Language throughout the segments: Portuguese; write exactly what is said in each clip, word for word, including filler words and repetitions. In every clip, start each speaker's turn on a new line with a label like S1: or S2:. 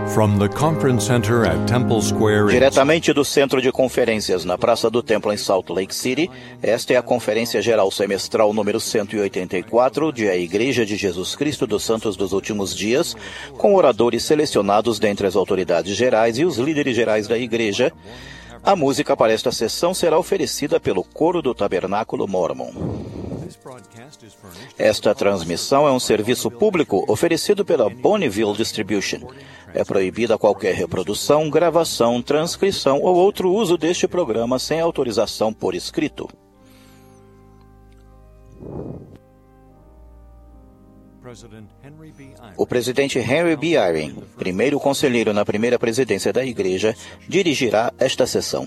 S1: From the Conference Center at Temple Square.
S2: Diretamente do Centro de Conferências na Praça do Templo em Salt Lake City, esta é a Conferência Geral Semestral número cento e oitenta e quatro de A Igreja de Jesus Cristo dos Santos dos Últimos Dias, com oradores selecionados dentre as autoridades gerais e os líderes gerais da Igreja. A música para esta sessão será oferecida pelo Coro do Tabernáculo Mormon. Esta transmissão é um serviço público oferecido pela Bonneville Distribution. É proibida qualquer reprodução, gravação, transcrição ou outro uso deste programa sem autorização por escrito. O presidente Henry B. Eyring, primeiro conselheiro na primeira presidência da Igreja, dirigirá esta sessão.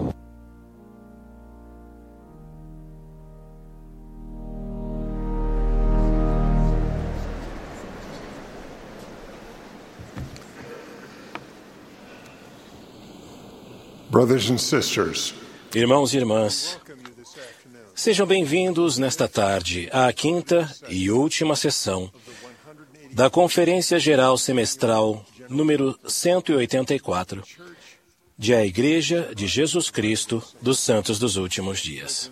S3: Brothers and sisters,
S4: irmãos e irmãs, sejam bem-vindos nesta tarde à quinta e última sessão da Conferência Geral Semestral número cento e oitenta e quatro de A Igreja de Jesus Cristo dos Santos dos Últimos Dias.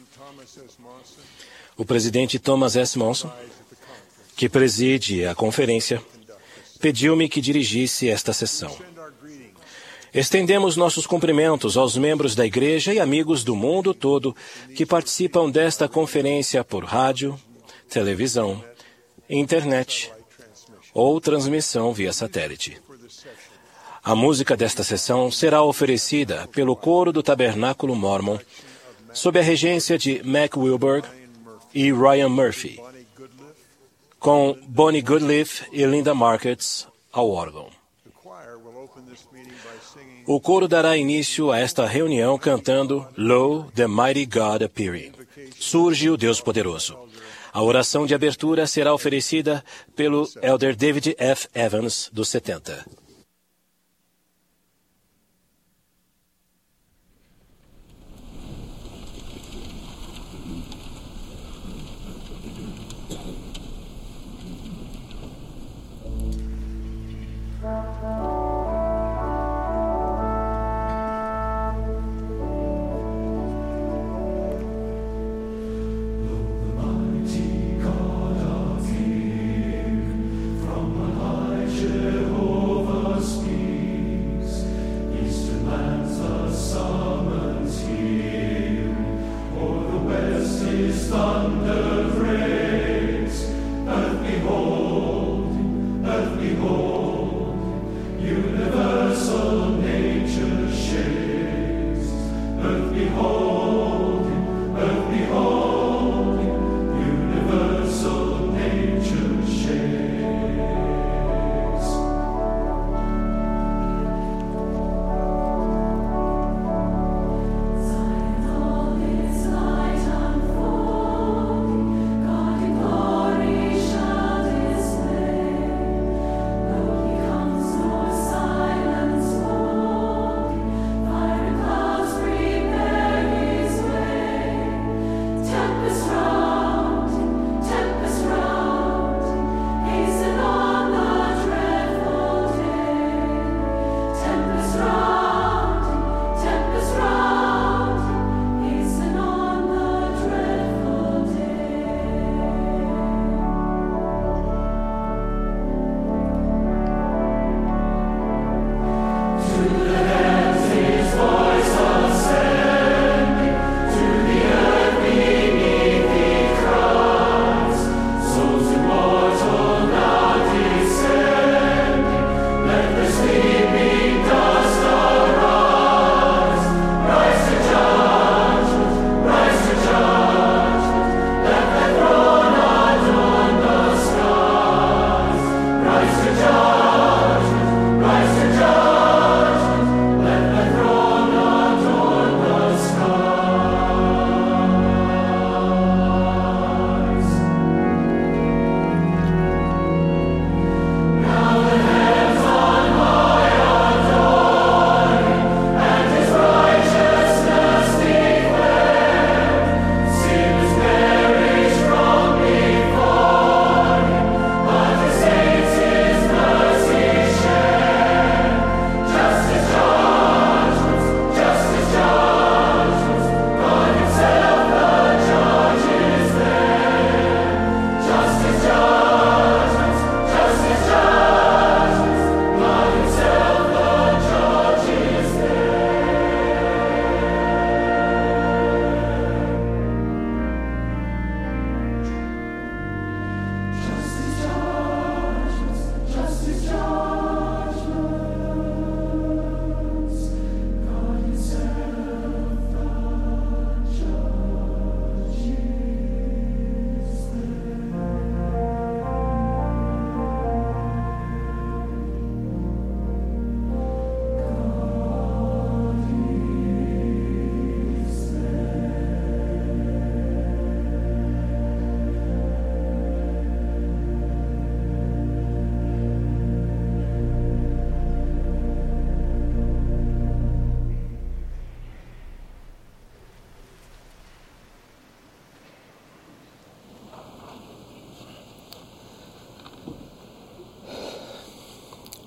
S4: O presidente Thomas S. Monson, que preside a conferência, pediu-me que dirigisse esta sessão. Estendemos nossos cumprimentos aos membros da Igreja e amigos do mundo todo que participam desta conferência por rádio, televisão, internet ou transmissão via satélite. A música desta sessão será oferecida pelo Coro do Tabernáculo Mormon, sob a regência de Mac Wilberg e Ryan Murphy, com Bonnie Goodliff e Linda Markets ao órgão. O coro dará início a esta reunião cantando Lo, the Mighty God Appearing. Surge o Deus Poderoso. A oração de abertura será oferecida pelo Elder David F. Evans, dos setenta.
S5: God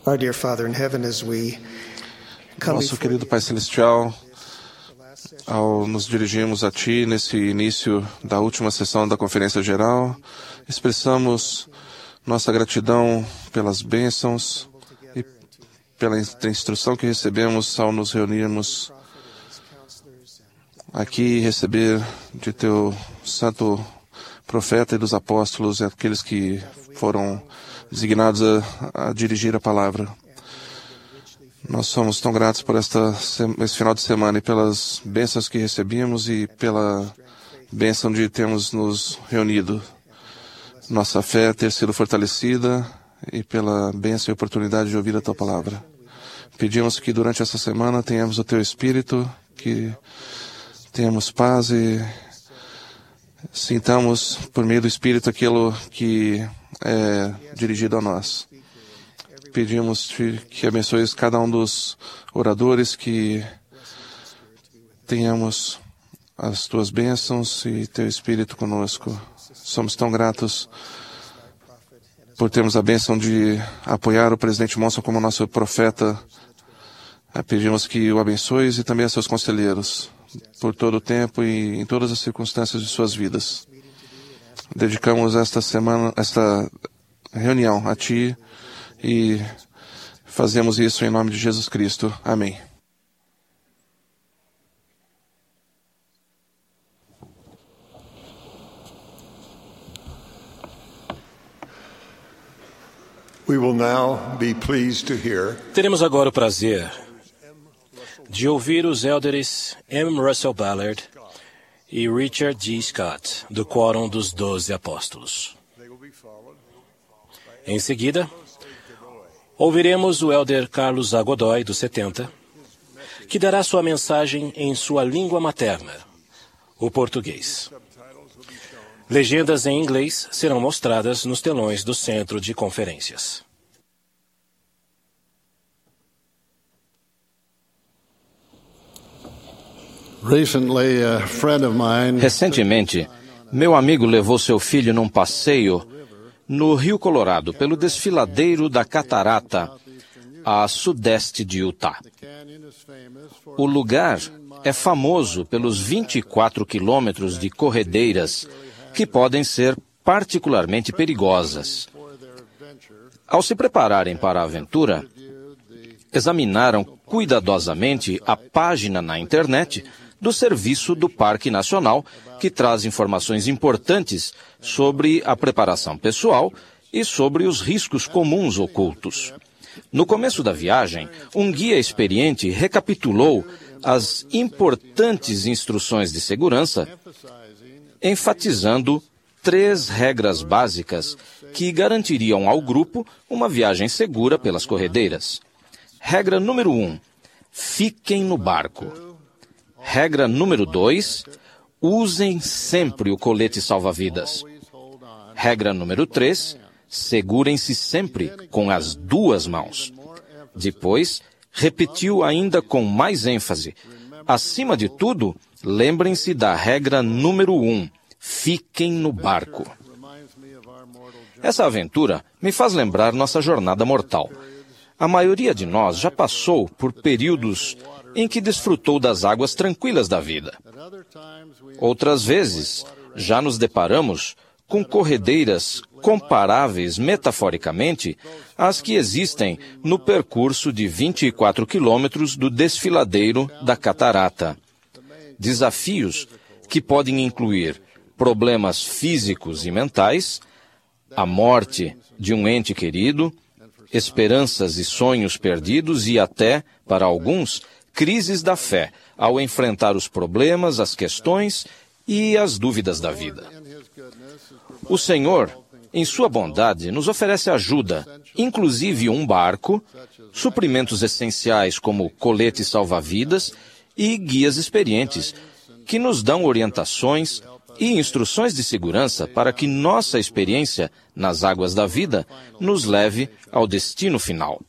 S5: Our dear Father in heaven, as we come
S6: Nosso
S5: before
S6: querido
S5: you,
S6: Pai Celestial, ao nos dirigirmos a Ti nesse início da última sessão da Conferência Geral, expressamos nossa gratidão pelas bênçãos e pela instrução que recebemos ao nos reunirmos aqui e receber de Teu santo profeta e dos apóstolos e aqueles que foram designados a, a dirigir a palavra. Nós somos tão gratos por esta, esse final de semana e pelas bênçãos que recebemos e pela bênção de termos nos reunido. Nossa fé ter sido fortalecida e pela bênção e oportunidade de ouvir a Tua palavra. Pedimos que durante essa semana tenhamos o Teu Espírito, que tenhamos paz e sintamos por meio do Espírito aquilo que é dirigido a nós. Pedimos-te que abençoes cada um dos oradores, que tenhamos as Tuas bênçãos e Teu Espírito conosco. Somos tão gratos por termos a bênção de apoiar o presidente Monson como nosso profeta. Pedimos que o abençoes e também a seus conselheiros por todo o tempo e em todas as circunstâncias de suas vidas. Dedicamos esta semana, esta reunião a Ti e fazemos isso em nome de Jesus Cristo. Amém.
S3: We will now be pleased to hear
S4: Teremos agora o prazer de ouvir os élderes M. Russell Ballard e Richard G. Scott, do Quórum dos Doze Apóstolos. Em seguida, ouviremos o élder Carlos A. Godoy, do setenta, que dará sua mensagem em sua língua materna, o português. Legendas em inglês serão mostradas nos telões do Centro de Conferências.
S2: Recentemente, meu amigo levou seu filho num passeio no Rio Colorado, pelo desfiladeiro da Catarata, a sudeste de Utah. O lugar é famoso pelos vinte e quatro quilômetros de corredeiras que podem ser particularmente perigosas. Ao se prepararem para a aventura, examinaram cuidadosamente a página na internet do Serviço do Parque Nacional, que traz informações importantes sobre a preparação pessoal e sobre os riscos comuns ocultos. No começo da viagem, um guia experiente recapitulou as importantes instruções de segurança, enfatizando três regras básicas que garantiriam ao grupo uma viagem segura pelas corredeiras. Regra número um, fiquem no barco. Regra número dois, usem sempre o colete salva-vidas. Regra número três, segurem-se sempre com as duas mãos. Depois, repetiu ainda com mais ênfase. Acima de tudo, lembrem-se da regra número um, fiquem no barco. Essa aventura me faz lembrar nossa jornada mortal. A maioria de nós já passou por períodos em que desfrutou das águas tranquilas da vida. Outras vezes, já nos deparamos com corredeiras comparáveis metaforicamente às que existem no percurso de vinte e quatro quilômetros do desfiladeiro da Catarata. Desafios que podem incluir problemas físicos e mentais, a morte de um ente querido, esperanças e sonhos perdidos e até, para alguns, crises da fé ao enfrentar os problemas, as questões e as dúvidas da vida. O Senhor, em sua bondade, nos oferece ajuda, inclusive um barco, suprimentos essenciais como coletes salva-vidas e guias experientes, que nos dão orientações e instruções de segurança para que nossa experiência nas águas da vida nos leve ao destino final.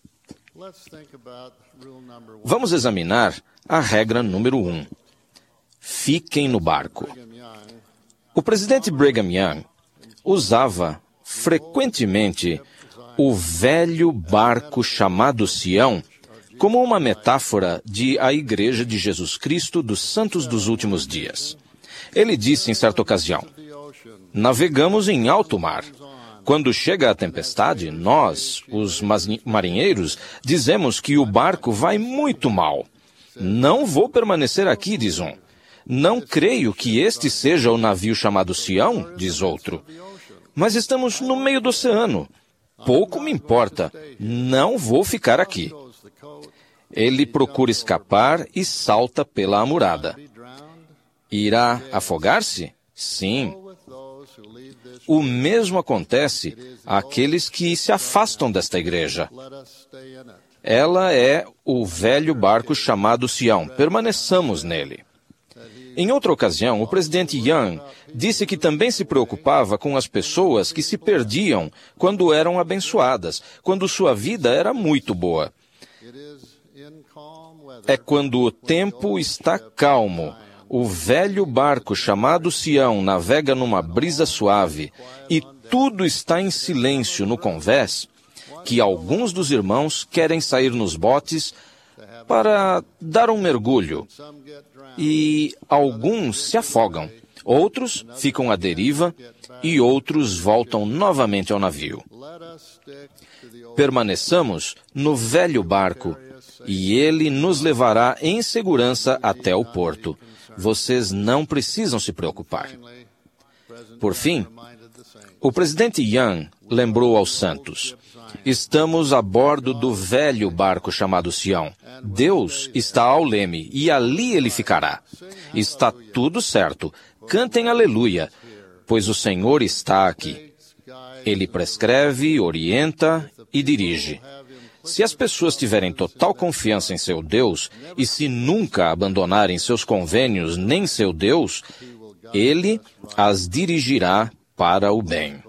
S2: Vamos examinar a regra número um. Fiquem no barco. O presidente Brigham Young usava frequentemente
S4: o velho barco chamado Sião como uma metáfora de a Igreja de Jesus Cristo dos Santos dos Últimos Dias. Ele disse em certa ocasião: navegamos em alto mar. Quando chega a tempestade, nós, os marinheiros, dizemos que o barco vai muito mal. Não vou permanecer aqui, diz um. Não creio que este seja o navio chamado Sião, diz outro. Mas estamos no meio do oceano. Pouco me importa. Não vou ficar aqui. Ele procura escapar e salta pela amurada. Irá afogar-se? Sim. O mesmo acontece àqueles que se afastam desta igreja. Ela é o velho barco chamado Sião. Permaneçamos nele. Em outra ocasião, o presidente Young disse que também se preocupava com as pessoas que se perdiam quando eram abençoadas, quando sua vida era muito boa. É quando o tempo está calmo, o velho barco chamado Sião navega numa brisa suave e tudo está em silêncio no convés, que alguns dos irmãos querem sair nos botes para dar um mergulho. E alguns se afogam, outros ficam à deriva e outros voltam novamente ao navio. Permaneçamos no velho barco e ele nos levará em segurança até o porto. Vocês não precisam se preocupar. Por fim, o presidente Young lembrou aos santos: estamos a bordo do velho barco chamado Sião. Deus está ao leme e ali ele ficará. Está tudo certo. Cantem aleluia, pois o Senhor está aqui. Ele prescreve, orienta e dirige. Se as pessoas tiverem total confiança em seu Deus e se nunca abandonarem seus convênios nem seu Deus, ele as dirigirá para o bem.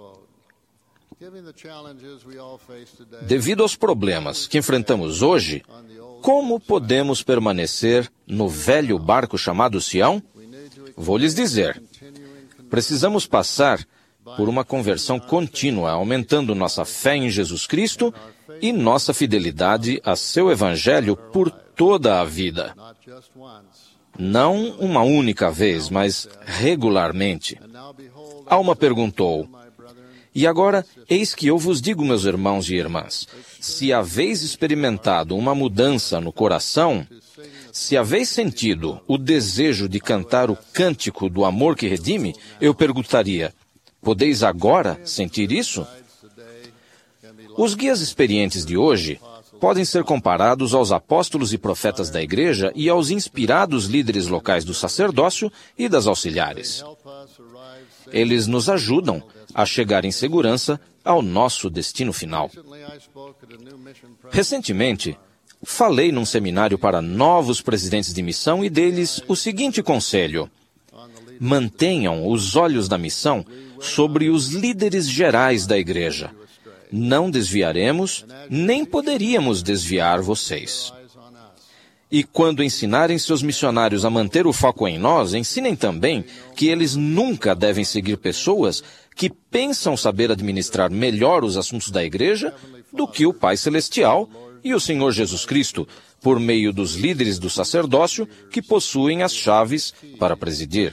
S4: Devido aos problemas que enfrentamos hoje, como podemos permanecer no velho barco chamado Sião? Vou lhes dizer. Precisamos passar por uma conversão contínua, aumentando nossa fé em Jesus Cristo e nossa fidelidade a seu Evangelho por toda a vida. Não uma única vez, mas regularmente. Alma perguntou: e agora, eis que eu vos digo, meus irmãos e irmãs, se haveis experimentado uma mudança no coração, se haveis sentido o desejo de cantar o cântico do amor que redime, eu perguntaria: podeis agora sentir isso? Os guias experientes de hoje podem ser comparados aos apóstolos e profetas da igreja e aos inspirados líderes locais do sacerdócio e das auxiliares. Eles nos ajudam a chegar em segurança ao nosso destino final. Recentemente, falei num seminário para novos presidentes de missão e deles o seguinte conselho: mantenham os olhos da missão sobre os líderes gerais da igreja. Não desviaremos, nem poderíamos desviar vocês. E quando ensinarem seus missionários a manter o foco em nós, ensinem também que eles nunca devem seguir pessoas que pensam saber administrar melhor os assuntos da igreja do que o Pai Celestial e o Senhor Jesus Cristo, por meio dos líderes do sacerdócio que possuem as chaves para presidir.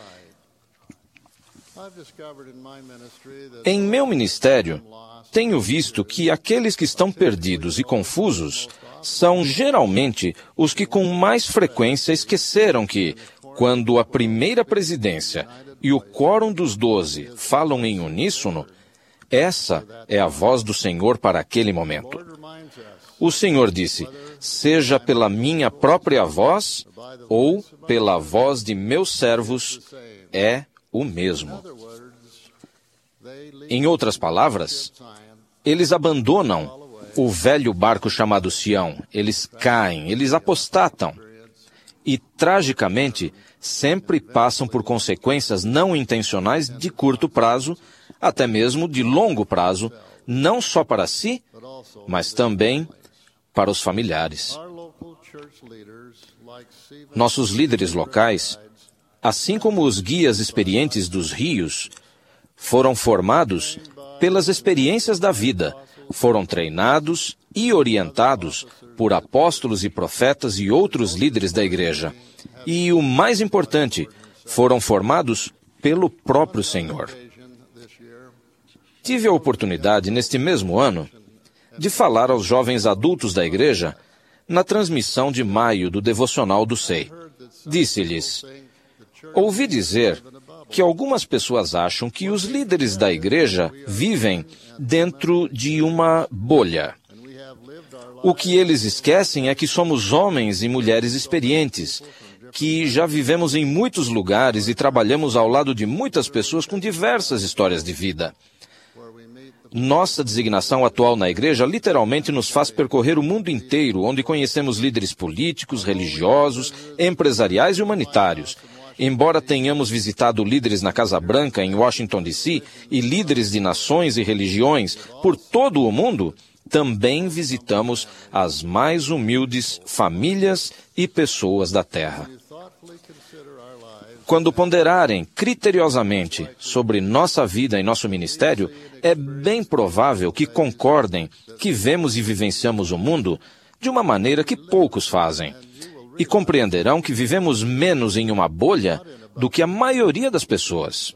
S4: Em meu ministério, tenho visto que aqueles que estão perdidos e confusos são geralmente os que com mais frequência esqueceram que, quando a primeira presidência e o quórum dos doze falam em uníssono, essa é a voz do Senhor para aquele momento. O Senhor disse: seja pela minha própria voz ou pela voz de meus servos, é o mesmo. Em outras palavras, eles abandonam o velho barco chamado Sião, eles caem, eles apostatam. E, tragicamente, sempre passam por consequências não intencionais de curto prazo, até mesmo de longo prazo, não só para si, mas também para os familiares. Nossos líderes locais, assim como os guias experientes dos rios, foram formados pelas experiências da vida,
S7: foram treinados e orientados por apóstolos e profetas e outros líderes da igreja. E o mais importante, foram formados pelo próprio Senhor. Tive a oportunidade, neste mesmo ano, de falar aos jovens adultos da igreja na transmissão de maio do devocional do S E I. Disse-lhes: ouvi dizer que algumas pessoas acham que os líderes da igreja vivem dentro de uma bolha. O que eles esquecem é que somos homens e mulheres experientes, que já vivemos em muitos lugares e trabalhamos ao lado de muitas pessoas com diversas histórias de vida. Nossa designação atual na igreja literalmente nos faz percorrer o mundo inteiro, onde conhecemos líderes políticos, religiosos, empresariais e humanitários. Embora tenhamos visitado líderes na Casa Branca, em Washington, D C, e líderes de nações e religiões por todo o mundo, também visitamos as mais humildes famílias e pessoas da Terra. Quando ponderarem criteriosamente sobre nossa vida e nosso ministério, é bem provável que concordem que vemos e vivenciamos o mundo de uma maneira que poucos fazem. E compreenderão que vivemos menos em uma bolha do que a maioria das pessoas.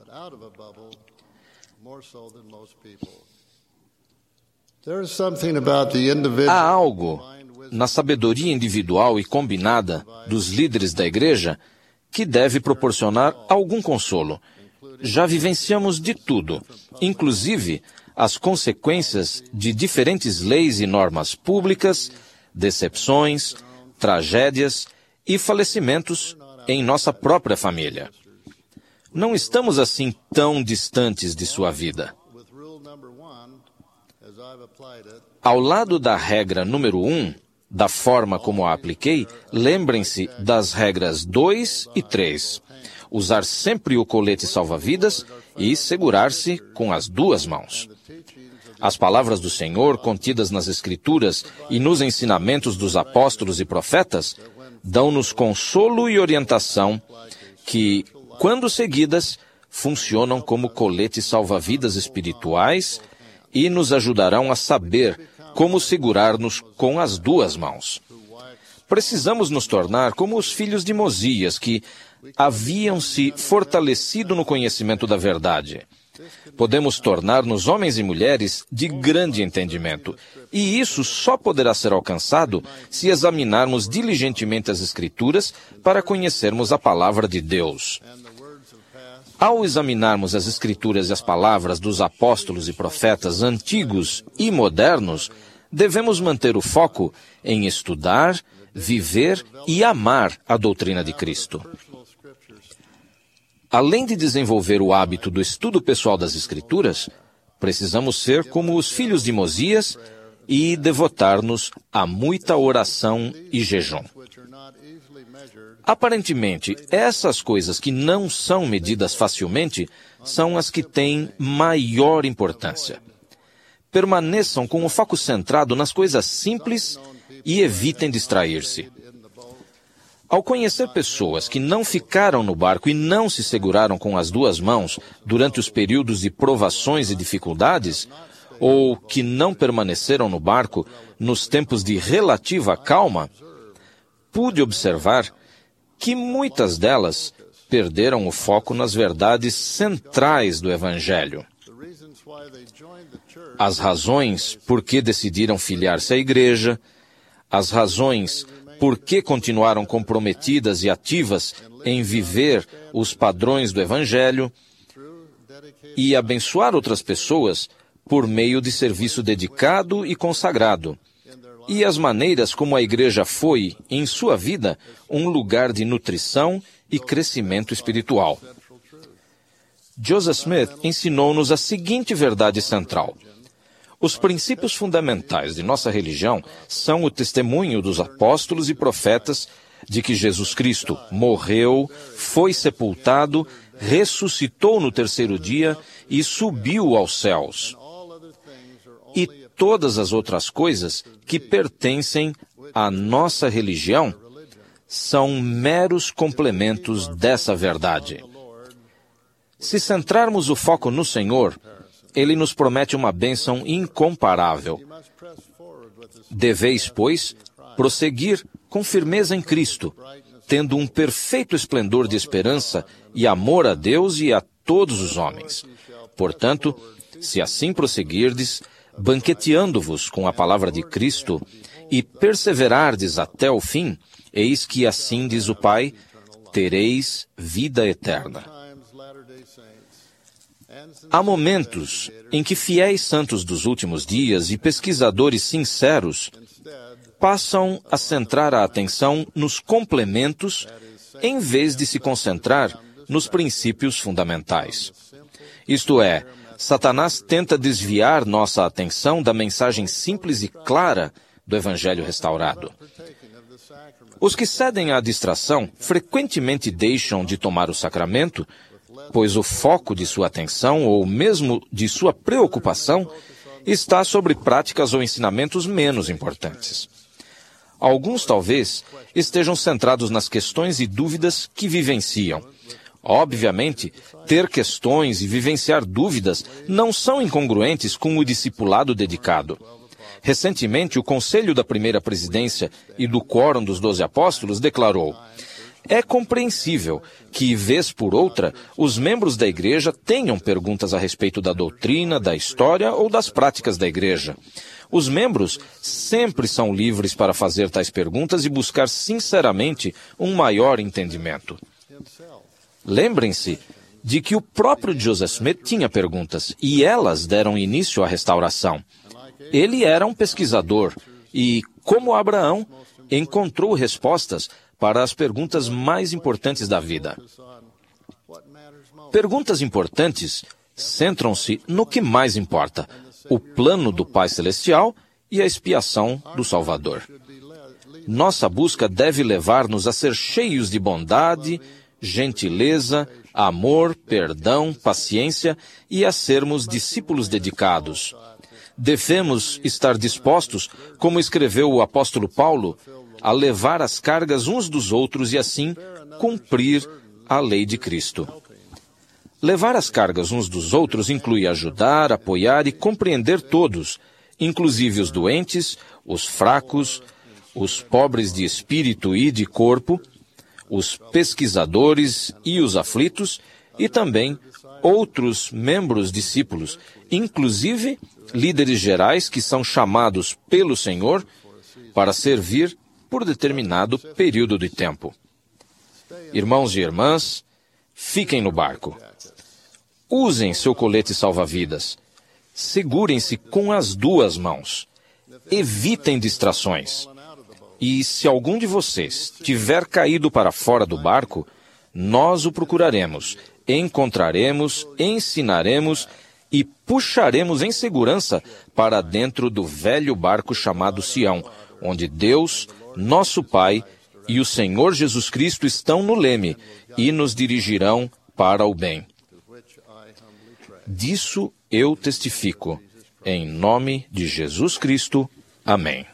S7: Há algo na sabedoria individual e combinada dos líderes da igreja que deve proporcionar algum consolo. Já vivenciamos de tudo, inclusive as consequências de diferentes leis e normas públicas, decepções, tragédias e falecimentos em nossa própria família. Não estamos assim tão distantes de sua vida. Ao lado da regra número um, da forma como a apliquei, lembrem-se das regras dois e três. Usar sempre o colete salva-vidas e segurar-se com as duas mãos. As palavras do Senhor, contidas nas Escrituras e nos ensinamentos dos apóstolos e profetas, dão-nos consolo e orientação que, quando seguidas, funcionam como coletes salva-vidas espirituais e nos ajudarão a saber como segurar-nos com as duas mãos. Precisamos nos tornar como os filhos de Mosias, que haviam se fortalecido no conhecimento da verdade. Podemos tornar-nos homens e mulheres de grande entendimento, e isso só poderá ser alcançado se examinarmos diligentemente as Escrituras para conhecermos a palavra de Deus. Ao examinarmos as Escrituras e as palavras dos apóstolos e profetas antigos e modernos, devemos manter o foco em estudar, viver e amar a doutrina de Cristo. Além de desenvolver o hábito do estudo pessoal das Escrituras, precisamos ser como os filhos de Mosias e devotar-nos a muita oração e jejum. Aparentemente, essas coisas que não são medidas facilmente são as que têm maior importância. Permaneçam com o foco centrado nas coisas simples e evitem distrair-se. Ao conhecer pessoas que não ficaram no barco e não se seguraram com as duas mãos durante os períodos de provações e dificuldades, ou que não permaneceram no barco nos tempos de relativa calma, pude observar que muitas delas perderam o foco nas verdades centrais do Evangelho. As razões por que decidiram filiar-se à igreja, as razões por que continuaram comprometidas e ativas em viver os padrões do Evangelho e abençoar outras pessoas por meio de serviço dedicado e consagrado, e as maneiras como a igreja foi, em sua vida, um lugar de nutrição e crescimento espiritual. Joseph Smith ensinou-nos a seguinte verdade central: os princípios fundamentais de nossa religião são o testemunho dos apóstolos e profetas de que Jesus Cristo morreu, foi sepultado, ressuscitou no terceiro dia e subiu aos céus. E todas as outras coisas que pertencem à nossa religião são meros complementos dessa verdade. Se centrarmos o foco no Senhor, ele nos promete uma bênção incomparável. Deveis, pois, prosseguir com firmeza em Cristo, tendo um perfeito esplendor de esperança e amor a Deus e a todos os homens. Portanto, se assim prosseguirdes, banqueteando-vos com a palavra de Cristo, e perseverardes até o fim, eis que assim diz o Pai, tereis vida eterna. Há momentos em que fiéis santos dos últimos dias e pesquisadores sinceros passam a centrar a atenção nos complementos em vez de se concentrar nos princípios fundamentais. Isto é, Satanás tenta desviar nossa atenção da mensagem simples e clara do Evangelho restaurado. Os que cedem à distração frequentemente deixam de tomar o sacramento, pois o foco de sua atenção, ou mesmo de sua preocupação, está sobre práticas ou ensinamentos menos importantes. Alguns, talvez, estejam centrados nas questões e dúvidas que vivenciam. Obviamente, ter questões e vivenciar dúvidas não são incongruentes com o discipulado dedicado. Recentemente, o Conselho da Primeira Presidência e do Quórum dos Doze Apóstolos declarou: é compreensível que, vez por outra, os membros da Igreja tenham perguntas a respeito da doutrina, da história ou das práticas da Igreja. Os membros sempre são livres para fazer tais perguntas e buscar sinceramente um maior entendimento. Lembrem-se de que o próprio Joseph Smith tinha perguntas, e elas deram início à restauração. Ele era um pesquisador e, como Abraão, encontrou respostas para as perguntas mais importantes da vida. Perguntas importantes centram-se no que mais importa: o plano do Pai Celestial e a expiação do Salvador. Nossa busca deve levar-nos a ser cheios de bondade, gentileza, amor, perdão, paciência e a sermos discípulos dedicados. Devemos estar dispostos, como escreveu o apóstolo Paulo, a levar as cargas uns dos outros e assim cumprir a lei de Cristo. Levar as cargas uns dos outros inclui ajudar, apoiar e compreender todos, inclusive os doentes, os fracos, os pobres de espírito e de corpo, os pesquisadores e os aflitos, e também outros membros discípulos, inclusive líderes gerais que são chamados pelo Senhor para servir por determinado período de tempo. Irmãos e irmãs, fiquem no barco. Usem seu colete salva-vidas. Segurem-se com as duas mãos. Evitem distrações. E se algum de vocês tiver caído para fora do barco, nós o procuraremos, encontraremos, ensinaremos e puxaremos em segurança para dentro do velho barco chamado Sião, onde Deus, nosso Pai e o Senhor Jesus Cristo estão no leme e nos dirigirão para o bem. Disso eu testifico. Em nome de Jesus Cristo. Amém.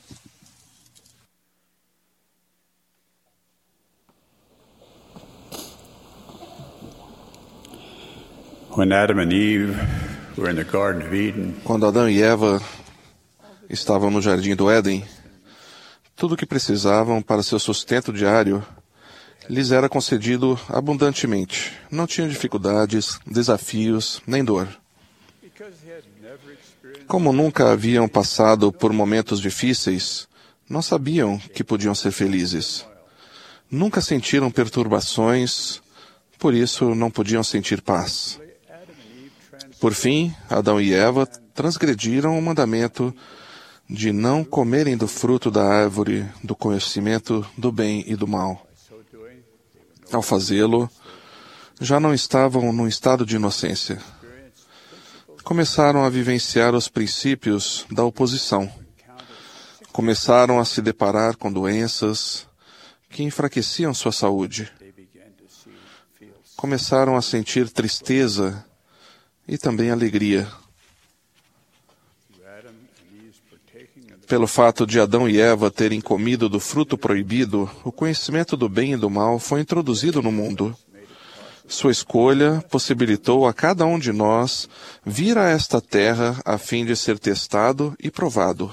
S8: When Adam and Eve were in the Garden of Eden,
S6: Quando Adão e Eva estavam no Jardim do Éden, tudo o que precisavam para seu sustento diário lhes era concedido abundantemente. Não tinham dificuldades, desafios, nem dor. Como nunca haviam passado por momentos difíceis, não sabiam que podiam ser felizes. Nunca sentiram perturbações, por isso não podiam sentir paz. Por fim, Adão e Eva transgrediram o mandamento de não comerem do fruto da árvore do conhecimento do bem e do mal. Ao fazê-lo, já não estavam num estado de inocência. Começaram a vivenciar os princípios da oposição. Começaram a se deparar com doenças que enfraqueciam sua saúde. Começaram a sentir tristeza e também alegria. Pelo fato de Adão e Eva terem comido do fruto proibido, o conhecimento do bem e do mal foi introduzido no mundo. Sua escolha possibilitou a cada um de nós vir a esta terra a fim de ser testado e provado.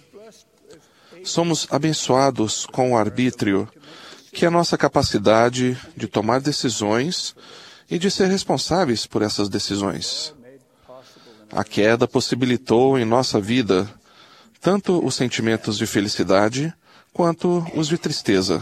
S6: Somos abençoados com o arbítrio, que é a nossa capacidade de tomar decisões e de ser responsáveis por essas decisões. A queda possibilitou em nossa vida tanto os sentimentos de felicidade quanto os de tristeza.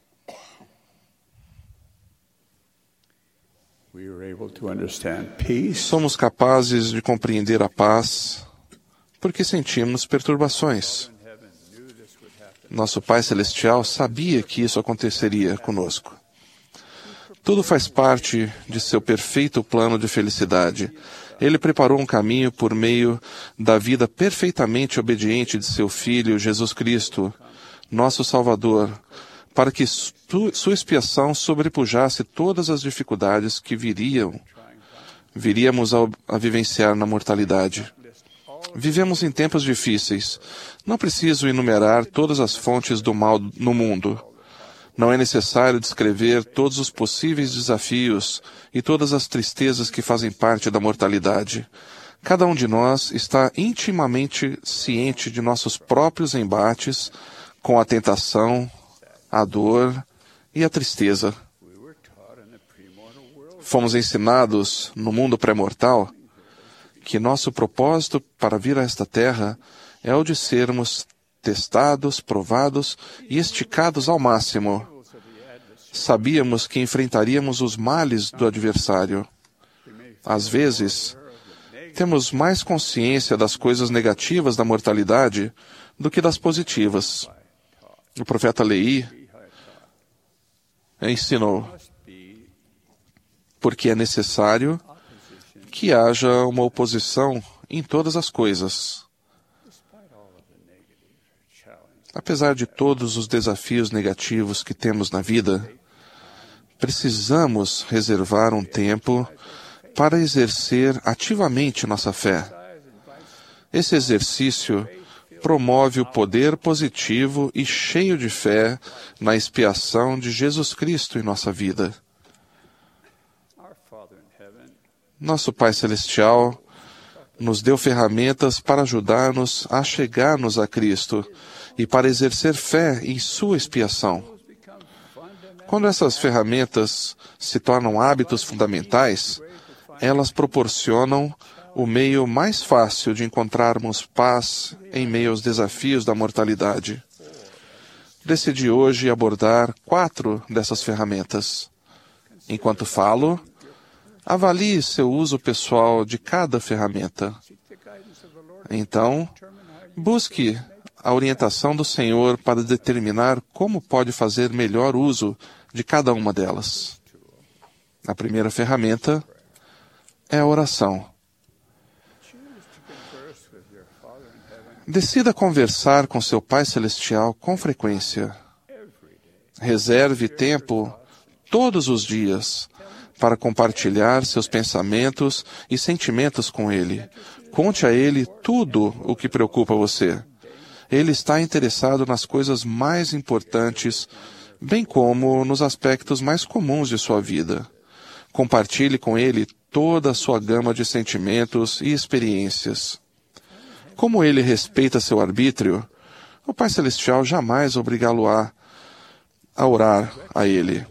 S6: Somos capazes de compreender a paz porque sentimos perturbações. Nosso Pai Celestial sabia que isso aconteceria conosco. Tudo faz parte de seu perfeito plano de felicidade. Ele preparou um caminho por meio da vida perfeitamente obediente de seu Filho, Jesus Cristo, nosso Salvador, para que su- sua expiação sobrepujasse todas as dificuldades que viriam, viríamos a, a vivenciar na mortalidade. Vivemos em tempos difíceis. Não preciso enumerar todas as fontes do mal no mundo. Não é necessário descrever todos os possíveis desafios e todas as tristezas que fazem parte da mortalidade. Cada um de nós está intimamente ciente de nossos próprios embates com a tentação, a dor e a tristeza. Fomos ensinados, no mundo pré-mortal, que nosso propósito para vir a esta terra é o de sermos testados, provados e esticados ao máximo. Sabíamos que enfrentaríamos os males do adversário. Às vezes, temos mais consciência das coisas negativas da mortalidade do que das positivas. O profeta Leí ensinou: porque é necessário que haja uma oposição em todas as coisas. Apesar de todos os desafios negativos que temos na vida, precisamos reservar um tempo para exercer ativamente nossa fé. Esse exercício promove o poder positivo e cheio de fé na expiação de Jesus Cristo em nossa vida. Nosso Pai Celestial nos deu ferramentas para ajudar-nos a chegar-nos a Cristo e para exercer fé em sua expiação. Quando essas ferramentas se tornam hábitos fundamentais, elas proporcionam o meio mais fácil de encontrarmos paz em meio aos desafios da mortalidade. Decidi hoje abordar quatro dessas ferramentas. Enquanto falo, avalie seu uso pessoal de cada ferramenta. Então, busque a orientação do Senhor para determinar como pode fazer melhor uso de cada uma delas. A primeira ferramenta é a oração. Decida conversar com seu Pai Celestial com frequência. Reserve tempo todos os dias para compartilhar seus pensamentos e sentimentos com Ele. Conte a Ele tudo o que preocupa você. Ele está interessado nas coisas mais importantes, bem como nos aspectos mais comuns de sua vida. Compartilhe com Ele toda a sua gama de sentimentos e experiências. Como Ele respeita seu arbítrio, o Pai Celestial jamais obrigá-lo-á a orar a Ele.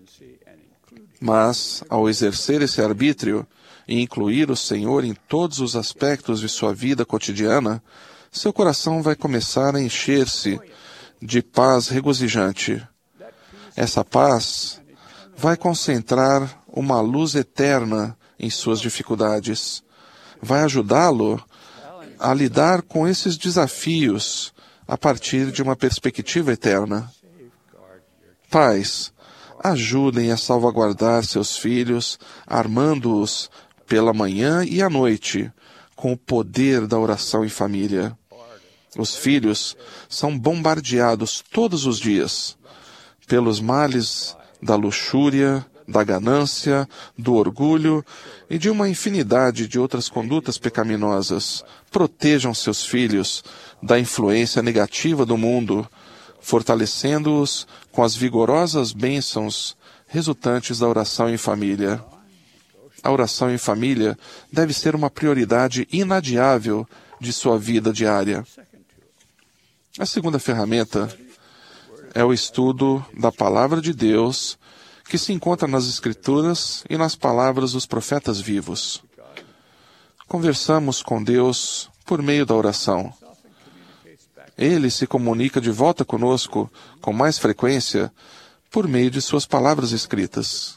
S6: Mas, ao exercer esse arbítrio e incluir o Senhor em todos os aspectos de sua vida cotidiana, seu coração vai começar a encher-se de paz regozijante. Essa paz vai concentrar uma luz eterna em suas dificuldades. Vai ajudá-lo a lidar com esses desafios a partir de uma perspectiva eterna. Pais, ajudem a salvaguardar seus filhos, armando-os pela manhã e à noite com o poder da oração em família. Os filhos são bombardeados todos os dias pelos males da luxúria, da ganância, do orgulho e de uma infinidade de outras condutas pecaminosas. Protejam seus filhos da influência negativa do mundo, fortalecendo-os com as vigorosas bênçãos resultantes da oração em família. A oração em família deve ser uma prioridade inadiável de sua vida diária. A segunda ferramenta é o estudo da Palavra de Deus, que se encontra nas Escrituras e nas palavras dos profetas vivos. Conversamos com Deus por meio da oração. Ele se comunica de volta conosco com mais frequência por meio de suas palavras escritas.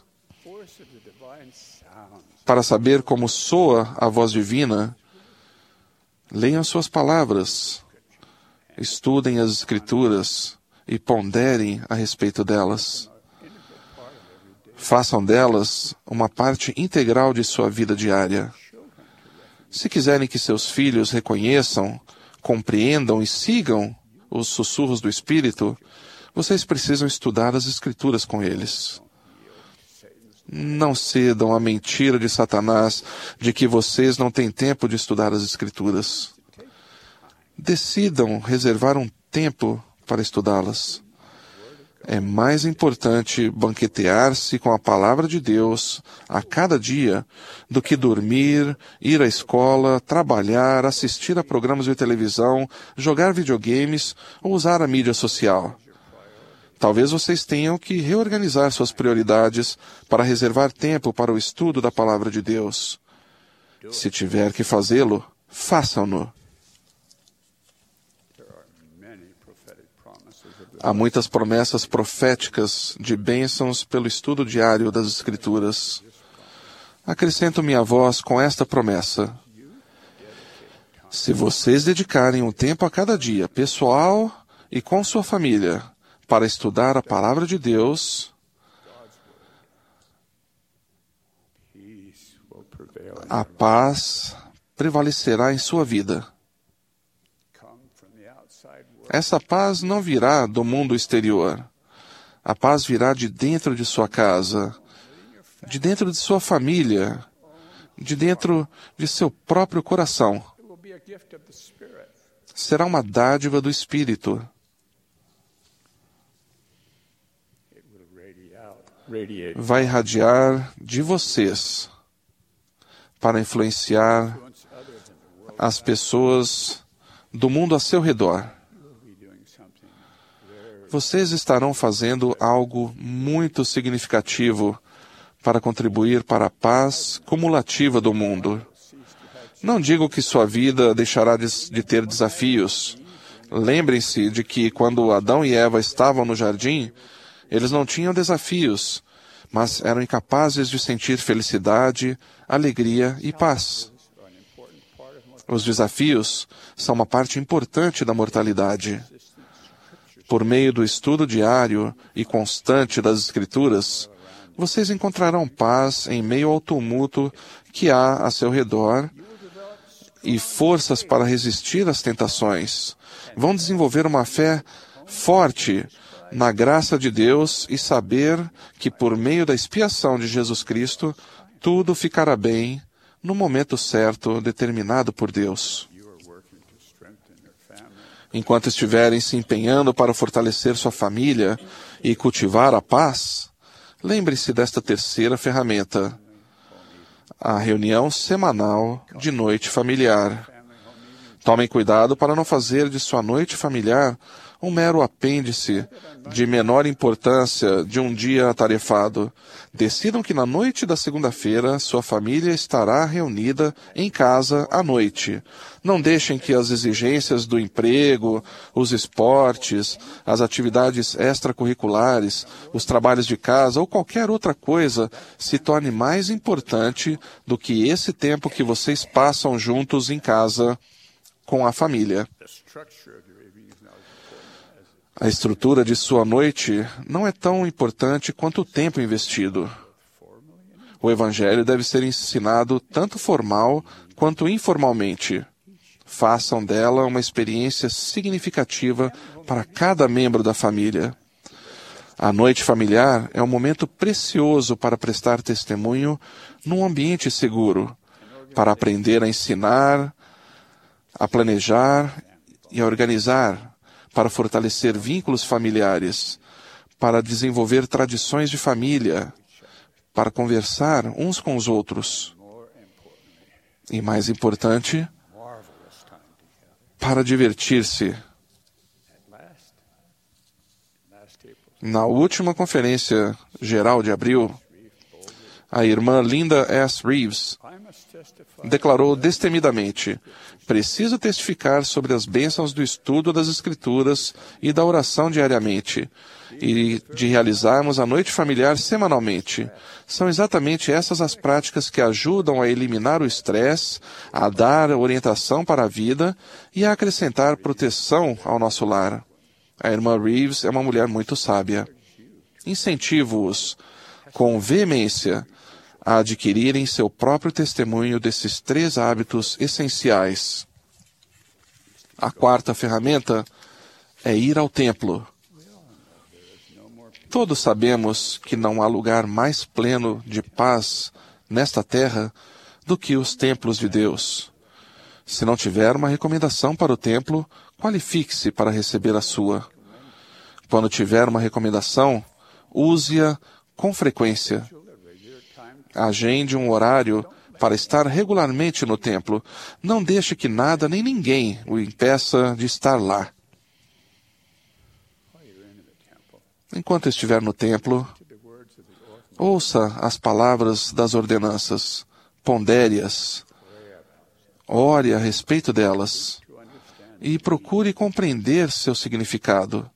S6: Para saber como soa a voz divina, leiam suas palavras, estudem as Escrituras e ponderem a respeito delas. Façam delas uma parte integral de sua vida diária. Se quiserem que seus filhos reconheçam, compreendam e sigam os sussurros do Espírito, vocês precisam estudar as Escrituras com eles. Não cedam à mentira de Satanás de que vocês não têm tempo de estudar as Escrituras. Decidam reservar um tempo para estudá-las. É mais importante banquetear-se com a palavra de Deus a cada dia do que dormir, ir à escola, trabalhar, assistir a programas de televisão, jogar videogames ou usar a mídia social. Talvez vocês tenham que reorganizar suas prioridades para reservar tempo para o estudo da palavra de Deus. Se tiver que fazê-lo, façam-no. Há muitas promessas proféticas de bênçãos pelo estudo diário das Escrituras. Acrescento minha voz com esta promessa. Se vocês dedicarem um tempo a cada dia, pessoal e com sua família, para estudar a palavra de Deus, a paz prevalecerá em sua vida. Essa paz não virá do mundo exterior. A paz virá de dentro de sua casa, de dentro de sua família, de dentro de seu próprio coração. Será uma dádiva do Espírito. Vai irradiar de vocês para influenciar as pessoas do mundo a seu redor. Vocês estarão fazendo algo muito significativo para contribuir para a paz cumulativa do mundo. Não digo que sua vida deixará de, de ter desafios. Lembrem-se de que quando Adão e Eva estavam no jardim, eles não tinham desafios, mas eram incapazes de sentir felicidade, alegria e paz. Os desafios são uma parte importante da mortalidade. Por meio do estudo diário e constante das Escrituras, vocês encontrarão paz em meio ao tumulto que há a seu redor e forças para resistir às tentações. Vão desenvolver uma fé forte na graça de Deus e saber que por meio da expiação de Jesus Cristo, tudo ficará bem no momento certo determinado por Deus. Enquanto estiverem se empenhando para fortalecer sua família e cultivar a paz, lembre-se desta terceira ferramenta, a reunião semanal de noite familiar. Tomem cuidado para não fazer de sua noite familiar um mero apêndice de menor importância de um dia atarefado. Decidam que na noite da segunda-feira sua família estará reunida em casa à noite. Não deixem que as exigências do emprego, os esportes, as atividades extracurriculares, os trabalhos de casa ou qualquer outra coisa se torne mais importante do que esse tempo que vocês passam juntos em casa com a família. A estrutura de sua noite não é tão importante quanto o tempo investido. O Evangelho deve ser ensinado tanto formal quanto informalmente. Façam dela uma experiência significativa para cada membro da família. A noite familiar é um momento precioso para prestar testemunho num ambiente seguro, para aprender a ensinar, a planejar e a organizar, para fortalecer vínculos familiares, para desenvolver tradições de família, para conversar uns com os outros. E mais importante, para divertir-se. Na última conferência geral de abril, a irmã Linda S. Reeves declarou destemidamente: preciso testificar sobre as bênçãos do estudo das Escrituras e da oração diariamente, e de realizarmos a noite familiar semanalmente. São exatamente essas as práticas que ajudam a eliminar o estresse, a dar orientação para a vida e a acrescentar proteção ao nosso lar. A irmã Reeves é uma mulher muito sábia. Incentivo-os com veemência a adquirirem seu próprio testemunho desses três hábitos essenciais. A quarta ferramenta é ir ao templo. Todos sabemos que não há lugar mais pleno de paz nesta terra do que os templos de Deus. Se não tiver uma recomendação para o templo, qualifique-se para receber a sua. Quando tiver uma recomendação, use-a com frequência. Agende um horário para estar regularmente no templo. Não deixe que nada nem ninguém o impeça de estar lá. Enquanto estiver no templo, ouça as palavras das ordenanças, pondere-as, ore a respeito delas e procure compreender seu significado.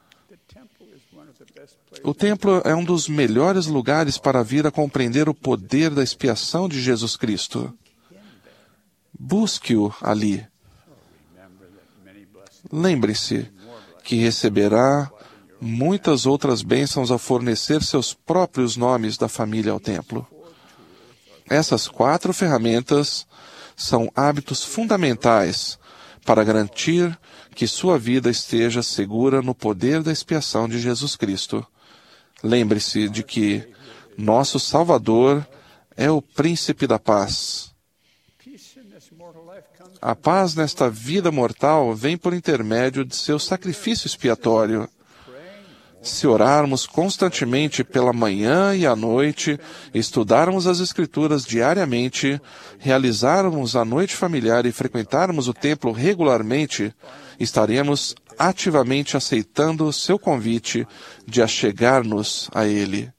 S6: O templo é um dos melhores lugares para vir a compreender o poder da expiação de Jesus Cristo. Busque-o ali. Lembre-se que receberá muitas outras bênçãos ao fornecer seus próprios nomes da família ao templo. Essas quatro ferramentas são hábitos fundamentais para garantir que sua vida esteja segura no poder da expiação de Jesus Cristo. Lembre-se de que nosso Salvador é o Príncipe da Paz. A paz nesta vida mortal vem por intermédio de seu sacrifício expiatório. Se orarmos constantemente pela manhã e à noite, estudarmos as Escrituras diariamente, realizarmos a noite familiar e frequentarmos o templo regularmente, estaremos ativamente aceitando seu convite de achegar-nos a Ele.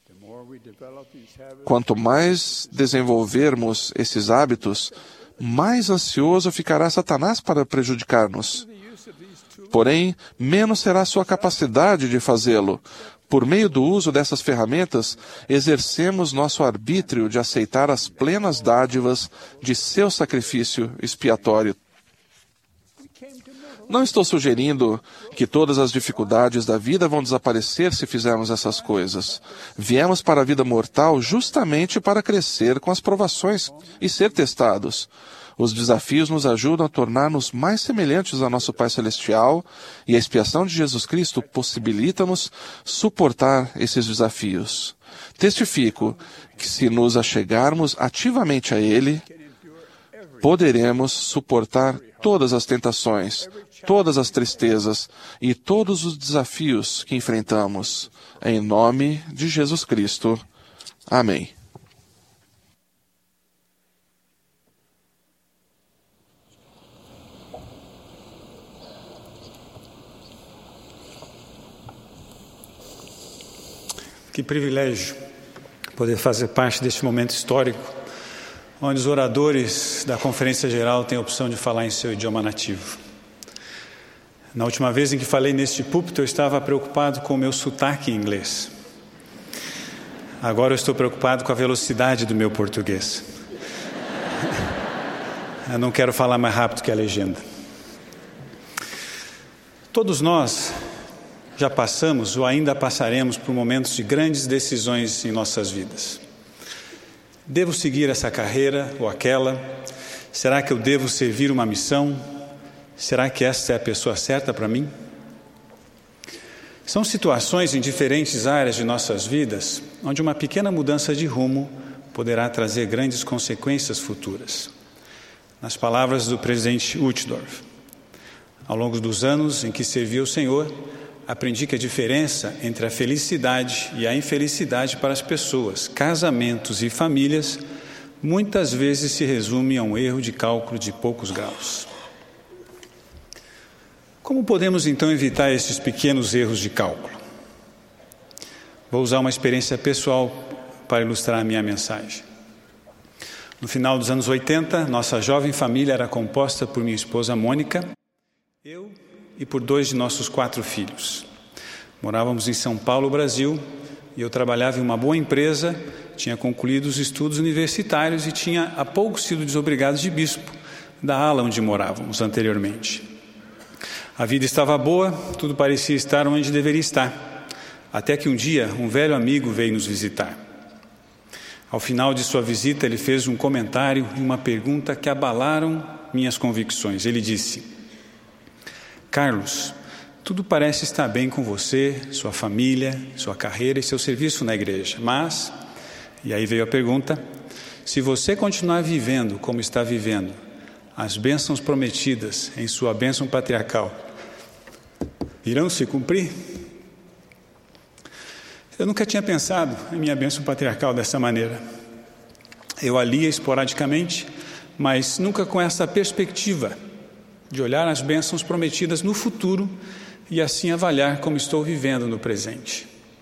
S6: Quanto mais desenvolvermos esses hábitos, mais ansioso ficará Satanás para prejudicar-nos. Porém, menos será sua capacidade de fazê-lo. Por meio do uso dessas ferramentas, exercemos nosso arbítrio de aceitar as plenas dádivas de seu sacrifício expiatório. Não estou sugerindo que todas as dificuldades da vida vão desaparecer se fizermos essas coisas. Viemos para a vida mortal justamente para crescer com as provações e ser testados. Os desafios nos ajudam a tornar-nos mais semelhantes a nosso Pai Celestial e a expiação de Jesus Cristo possibilita-nos suportar esses desafios. Testifico que se nos achegarmos ativamente a Ele, poderemos suportar todas as tentações, todas as tristezas e todos os desafios que enfrentamos. Em nome de Jesus Cristo. Amém.
S8: Que privilégio poder fazer parte deste momento histórico, onde os oradores da Conferência Geral têm a opção de falar em seu idioma nativo. Na última vez em que falei neste púlpito, eu estava preocupado com o meu sotaque em inglês. Agora eu estou preocupado com a velocidade do meu português. Eu não quero falar mais rápido que a legenda. Todos nós já passamos ou ainda passaremos por momentos de grandes decisões em nossas vidas. Devo seguir essa carreira ou aquela? Será que eu devo servir uma missão? Será que esta é a pessoa certa para mim? São situações em diferentes áreas de nossas vidas, onde uma pequena mudança de rumo poderá trazer grandes consequências futuras. Nas palavras do presidente Uchtdorf, ao longo dos anos em que serviu o Senhor, aprendi que a diferença entre a felicidade e a infelicidade para as pessoas, casamentos e famílias, muitas vezes se resume a um erro de cálculo de poucos graus. Como podemos então evitar esses pequenos erros de cálculo? Vou usar uma experiência pessoal para ilustrar a minha mensagem. No final dos anos oitenta, nossa jovem família era composta por minha esposa Mônica, eu e por dois de nossos quatro filhos. Morávamos em São Paulo, Brasil, e eu trabalhava em uma boa empresa, tinha concluído os estudos universitários e tinha há pouco sido desobrigado de bispo da ala onde morávamos anteriormente. A vida estava boa, tudo parecia estar onde deveria estar, até que um dia um velho amigo veio nos visitar. Ao final de sua visita, ele fez um comentário e uma pergunta que abalaram minhas convicções. Ele disse: Carlos, tudo parece estar bem com você, sua família, sua carreira e seu serviço na igreja, mas, e aí veio a pergunta, se você continuar vivendo como está vivendo, as bênçãos prometidas em sua bênção patriarcal irão se cumprir? Eu nunca tinha pensado em minha bênção patriarcal dessa maneira. Eu a lia esporadicamente, mas nunca com essa perspectiva de olhar as bênçãos prometidas no futuro e assim avaliar como estou vivendo no presente.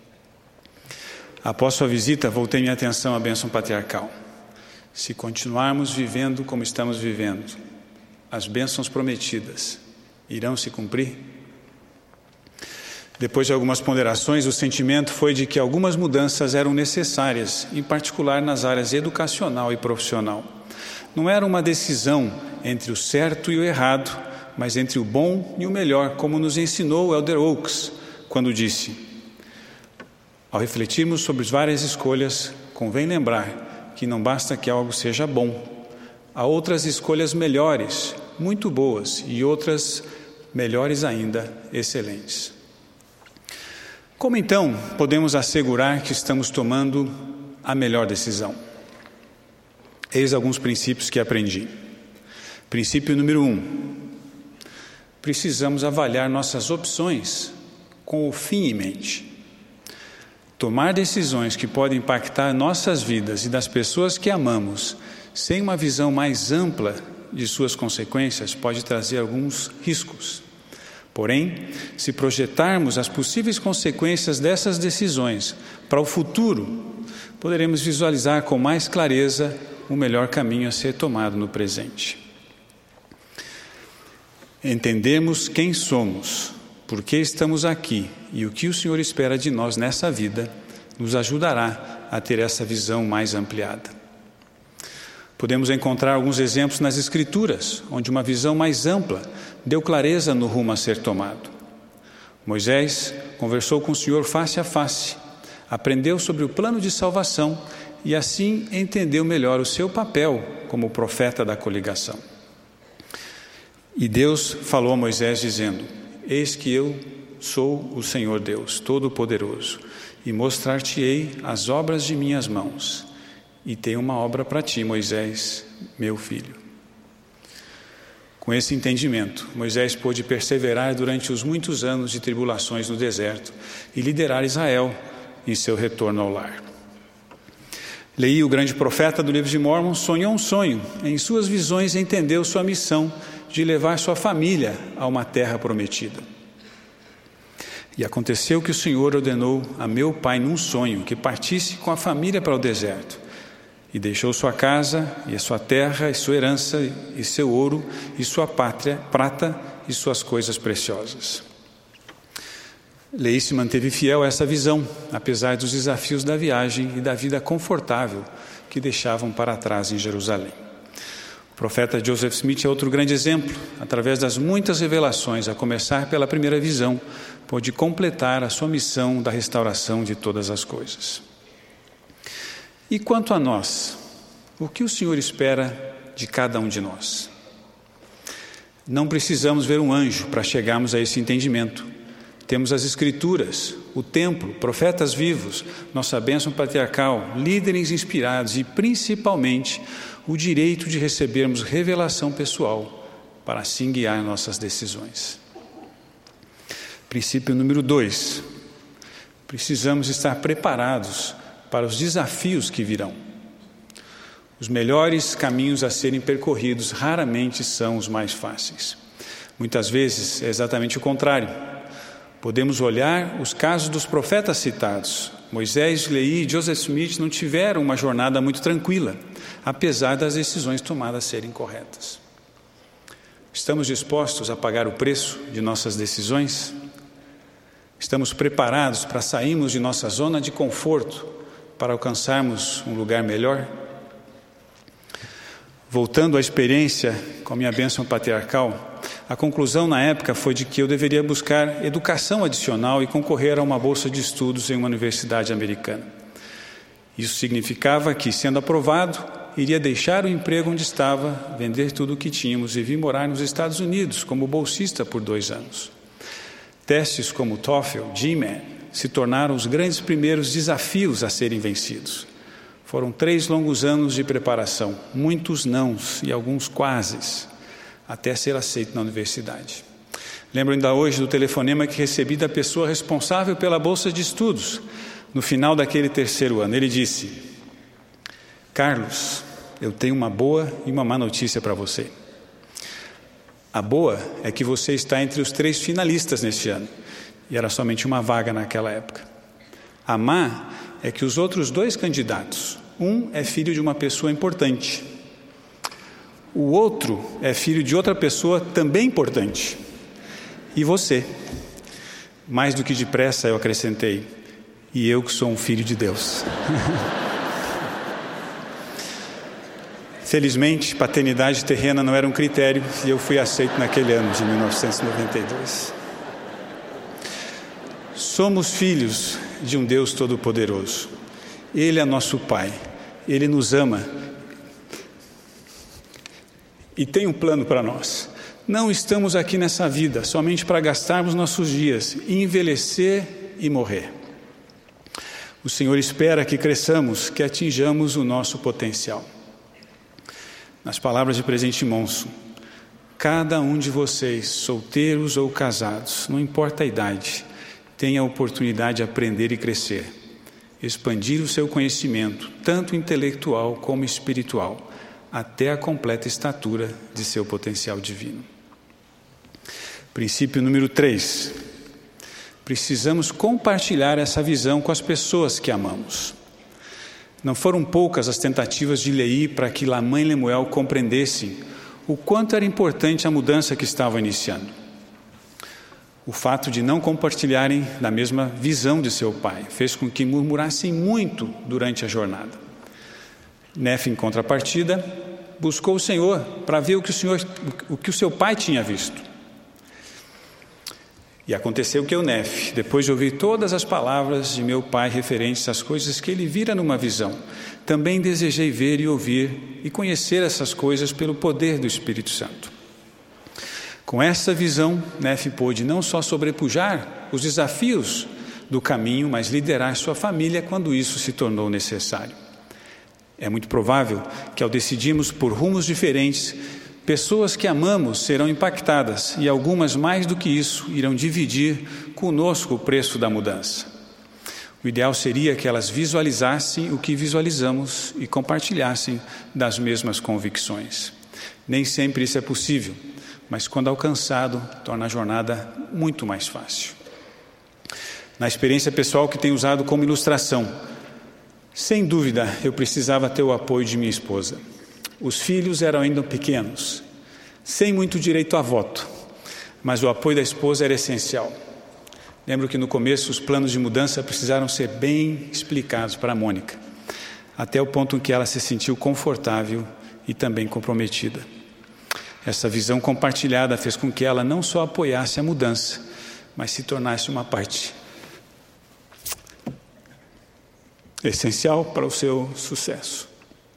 S8: Após sua visita, voltei minha atenção à bênção patriarcal. Se continuarmos vivendo como estamos vivendo, as bênçãos prometidas irão se cumprir? Depois de algumas ponderações, o sentimento foi de que algumas mudanças eram necessárias, em particular nas áreas educacional e profissional. Não era uma decisão entre o certo e o errado, mas entre o bom e o melhor, como nos ensinou Elder Oaks, quando disse: ao refletirmos sobre várias escolhas, convém lembrar que não basta que algo seja bom. Há outras escolhas melhores, muito boas, e outras melhores ainda, excelentes. Como então podemos assegurar que estamos tomando a melhor decisão? Eis alguns princípios que aprendi. Princípio número um. Precisamos avaliar nossas opções com o fim em mente. Tomar decisões que podem impactar nossas vidas e das pessoas que amamos, sem uma visão mais ampla de suas consequências, pode trazer alguns riscos. Porém, se projetarmos as possíveis consequências dessas decisões para o futuro, poderemos visualizar com mais clareza o melhor caminho a ser tomado no presente. Entendemos quem somos, por que estamos aqui e o que o Senhor espera de nós nessa vida, nos ajudará a ter essa visão mais ampliada. Podemos encontrar alguns exemplos nas Escrituras, onde uma visão mais ampla deu clareza no rumo a ser tomado. Moisés conversou com o Senhor face a face, aprendeu sobre o plano de salvação e assim entendeu melhor o seu papel como profeta da coligação. E Deus falou a Moisés dizendo: eis que eu sou o Senhor Deus Todo-Poderoso, e mostrar-te-ei as obras de minhas mãos. E tenho uma obra para ti, Moisés, meu filho. Com esse entendimento, Moisés pôde perseverar durante os muitos anos de tribulações no deserto e liderar Israel em seu retorno ao lar. Leí, o grande profeta do livro de Mórmon, sonhou um sonho. Em suas visões entendeu sua missão de levar sua família a uma terra prometida. E aconteceu que o Senhor ordenou a meu pai num sonho que partisse com a família para o deserto. E deixou sua casa, e a sua terra, e sua herança, e seu ouro, e sua pátria, prata, e suas coisas preciosas. Leí se manteve fiel a essa visão, apesar dos desafios da viagem e da vida confortável que deixavam para trás em Jerusalém. O profeta Joseph Smith é outro grande exemplo. Através das muitas revelações, a começar pela primeira visão, pôde completar a sua missão da restauração de todas as coisas. E quanto a nós, o que o Senhor espera de cada um de nós? Não precisamos ver um anjo para chegarmos a esse entendimento. Temos as Escrituras, o templo, profetas vivos, nossa bênção patriarcal, líderes inspirados e, principalmente, o direito de recebermos revelação pessoal para assim guiar nossas decisões. Princípio número dois. Precisamos estar preparados para os desafios que virão. Os melhores caminhos a serem percorridos raramente são os mais fáceis. Muitas vezes é exatamente o contrário. Podemos olhar os casos dos profetas citados. Moisés, Leí e Joseph Smith não tiveram uma jornada muito tranquila, apesar das decisões tomadas serem corretas. Estamos dispostos a pagar o preço de nossas decisões? Estamos preparados para sairmos de nossa zona de conforto para alcançarmos um lugar melhor? Voltando à experiência com a minha bênção patriarcal, a conclusão na época foi de que eu deveria buscar educação adicional e concorrer a uma bolsa de estudos em uma universidade americana. Isso significava que, sendo aprovado, iria deixar o emprego onde estava, vender tudo o que tínhamos e vir morar nos Estados Unidos como bolsista por dois anos. Testes como o TOEFL, GMAT, se tornaram os grandes primeiros desafios a serem vencidos. Foram três longos anos de preparação, muitos nãos e alguns quases, até ser aceito na universidade. Lembro ainda hoje do telefonema que recebi da pessoa responsável pela bolsa de estudos, no final daquele terceiro ano. Ele disse: Carlos, eu tenho uma boa e uma má notícia para você. A boa é que você está entre os três finalistas neste ano, e era somente uma vaga naquela época. A má é que os outros dois candidatos, um é filho de uma pessoa importante, o outro é filho de outra pessoa também importante, e você. Mais do que depressa eu acrescentei: e eu que sou um filho de Deus. Felizmente, paternidade terrena não era um critério e eu fui aceito naquele ano de mil novecentos e noventa e dois. Somos filhos de um Deus Todo-Poderoso. Ele é nosso Pai. Ele nos ama e tem um plano para nós. Não estamos aqui nessa vida somente para gastarmos nossos dias, envelhecer e morrer. O Senhor espera que cresçamos, que atinjamos o nosso potencial. Nas palavras de Presidente Monson, cada um de vocês, solteiros ou casados, não importa a idade, tem a oportunidade de aprender e crescer, expandir o seu conhecimento, tanto intelectual como espiritual, até a completa estatura de seu potencial divino. Princípio número três. Precisamos compartilhar essa visão com as pessoas que amamos. Não foram poucas as tentativas de Leí para que Lamã e Lemuel compreendessem o quanto era importante a mudança que estavam iniciando. O fato de não compartilharem da mesma visão de seu pai fez com que murmurassem muito durante a jornada. Nefe, em contrapartida, buscou o Senhor para ver o que o, Senhor, o que o seu pai tinha visto. E aconteceu que eu, Nefe, depois de ouvir todas as palavras de meu pai referentes às coisas que ele vira numa visão, também desejei ver e ouvir e conhecer essas coisas pelo poder do Espírito Santo. Com essa visão, Nefe pôde não só sobrepujar os desafios do caminho, mas liderar sua família quando isso se tornou necessário. É muito provável que, ao decidirmos por rumos diferentes, pessoas que amamos serão impactadas e algumas, mais do que isso, irão dividir conosco o preço da mudança. O ideal seria que elas visualizassem o que visualizamos e compartilhassem das mesmas convicções. Nem sempre isso é possível, mas quando alcançado, torna a jornada muito mais fácil. Na experiência pessoal que tenho usado como ilustração, sem dúvida eu precisava ter o apoio de minha esposa. Os filhos eram ainda pequenos, sem muito direito a voto, mas o apoio da esposa era essencial. Lembro que no começo os planos de mudança precisaram ser bem explicados para a Mônica, até o ponto em que ela se sentiu confortável e também comprometida. Essa visão compartilhada fez com que ela não só apoiasse a mudança, mas se tornasse uma parte essencial para o seu sucesso.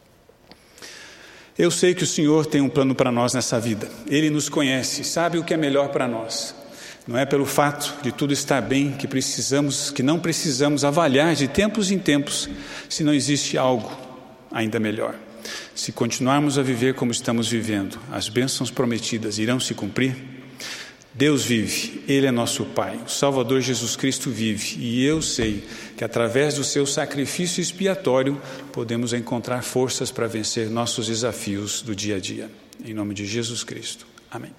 S8: Eu sei que o Senhor tem um plano para nós nessa vida. Ele nos conhece, sabe o que é melhor para nós. Não é pelo fato de tudo estar bem que precisamos, que não precisamos avaliar de tempos em tempos se não existe algo ainda melhor. Se continuarmos a viver como estamos vivendo, as bênçãos prometidas irão se cumprir? Deus vive, Ele é nosso Pai, o Salvador Jesus Cristo vive, e eu sei que através do seu sacrifício expiatório podemos encontrar forças para vencer nossos desafios do dia a dia. Em nome de Jesus Cristo. Amém.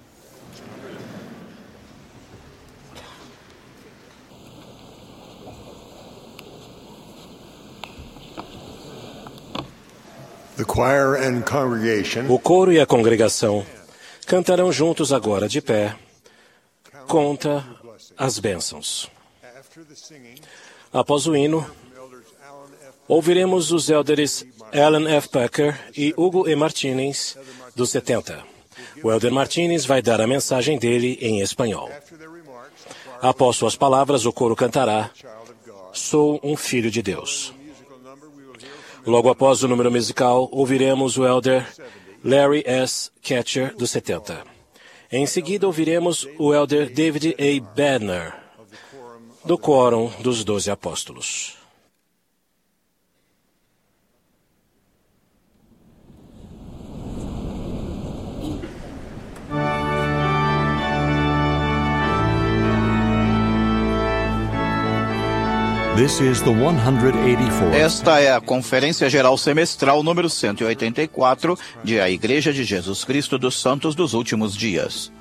S3: The choir and congregation
S4: O coro e a congregação cantarão juntos agora de pé, Conta as bênçãos. Após o hino, ouviremos os élderes Alan F. Packer e Hugo E. Martínez, dos setenta. O élder Martínez vai dar a mensagem dele em espanhol. Após suas palavras, o coro cantará Sou um Filho de Deus. Logo após o número musical, ouviremos o elder Larry S. Ketcher, dos setenta. Em seguida, ouviremos o elder David A. Banner, do Quórum dos Doze Apóstolos.
S1: This is the one hundred eighty-fourth.
S2: Esta é a Conferência Geral Semestral número cento e oitenta e quatro de A Igreja de Jesus Cristo dos Santos dos Últimos Dias.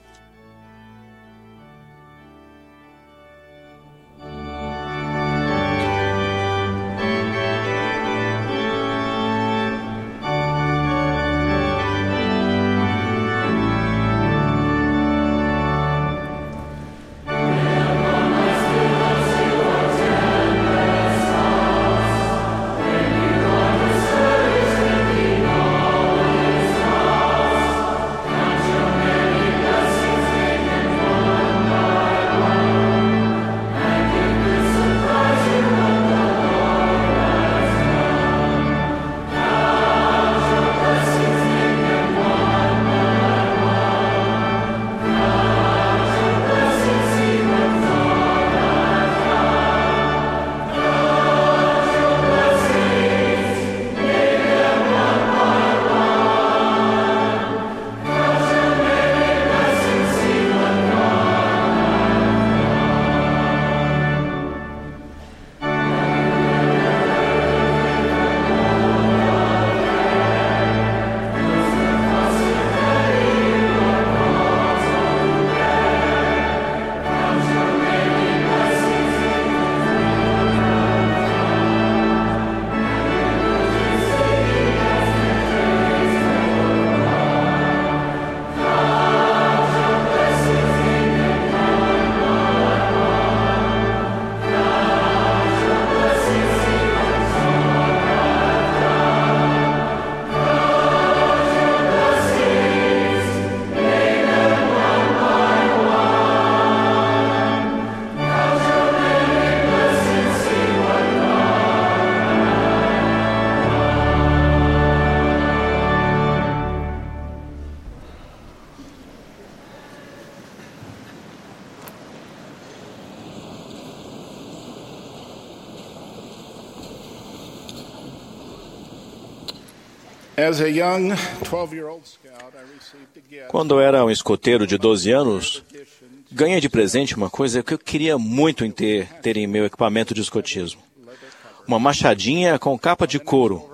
S2: Quando eu era um escoteiro de doze anos, ganhei de presente uma coisa que eu queria muito em ter, ter em meu equipamento de escotismo. Uma machadinha com capa de couro.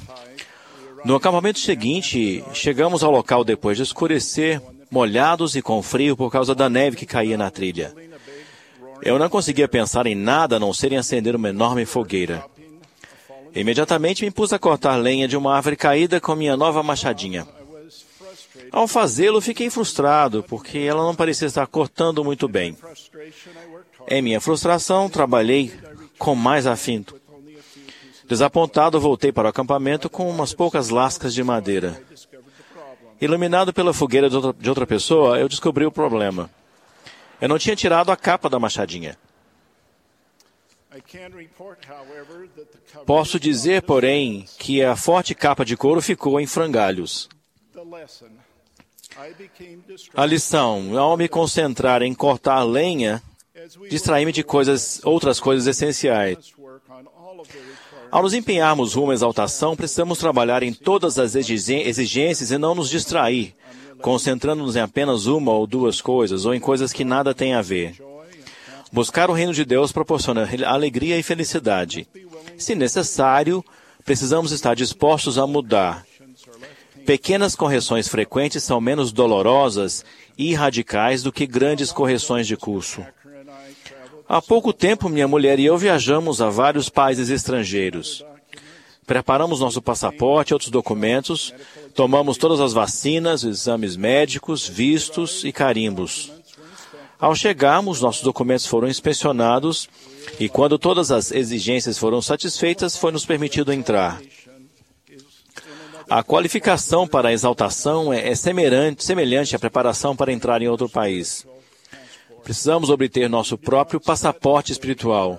S2: No acampamento seguinte, chegamos ao local depois de escurecer, molhados e com frio por causa da neve que caía na trilha. Eu não conseguia pensar em nada a não ser em acender uma enorme fogueira. Imediatamente me pus a cortar lenha de uma árvore caída com minha nova machadinha. Ao fazê-lo, fiquei frustrado, porque ela não parecia estar cortando muito bem. Em minha frustração, trabalhei com mais afinco. Desapontado, voltei para o acampamento com umas poucas lascas de madeira. Iluminado pela fogueira de outra, de outra pessoa, eu descobri o problema. Eu não tinha tirado a capa da machadinha. Posso dizer, porém, que a forte capa de couro ficou em frangalhos. A lição, ao me concentrar em cortar lenha, distraí-me de coisas, outras coisas essenciais. Ao nos empenharmos rumo à exaltação, precisamos trabalhar em todas as exigências e não nos distrair
S4: concentrando-nos em apenas uma ou duas coisas, ou em coisas que nada têm a ver. Buscar o reino de Deus proporciona alegria e felicidade. Se necessário, precisamos estar dispostos a mudar. Pequenas correções frequentes são menos dolorosas e radicais do que grandes correções de curso. Há pouco tempo, minha mulher e eu viajamos a vários países estrangeiros. Preparamos nosso passaporte e outros documentos, tomamos todas as vacinas, exames médicos, vistos e carimbos. Ao chegarmos, nossos documentos foram inspecionados e, quando todas as exigências foram satisfeitas, foi-nos permitido entrar. A qualificação para a exaltação é, é semelhante, semelhante à preparação para entrar em outro país. Precisamos obter nosso próprio passaporte espiritual.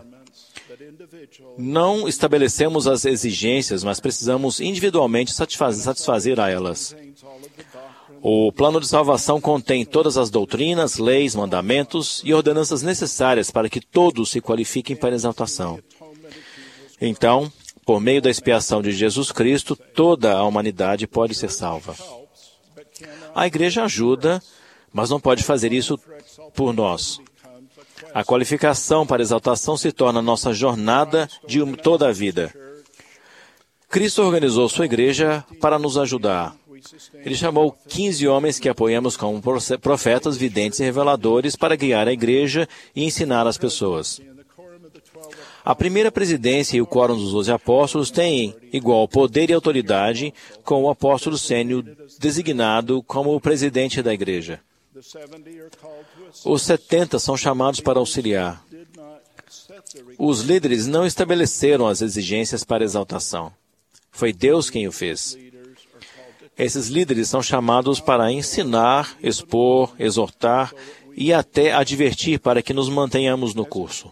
S4: Não estabelecemos as exigências, mas precisamos individualmente satisfazer, satisfazer a elas. O plano de salvação contém todas as doutrinas, leis, mandamentos e ordenanças necessárias para que todos se qualifiquem para a exaltação. Então, por meio da expiação de Jesus Cristo, toda a humanidade pode ser salva. A igreja ajuda, mas não pode fazer isso por nós. A qualificação para a exaltação se torna nossa jornada de toda a vida. Cristo organizou sua igreja para nos ajudar. Ele chamou quinze homens que apoiamos como profetas, videntes e reveladores para guiar a igreja e ensinar as pessoas. A primeira presidência e o quórum dos doze apóstolos têm igual poder e autoridade com o apóstolo sênior designado como o presidente da igreja. Os setenta são chamados para auxiliar. Os líderes não estabeleceram as exigências para exaltação. Foi Deus quem o fez. Esses líderes são chamados para ensinar, expor, exortar e até advertir para que nos mantenhamos no curso.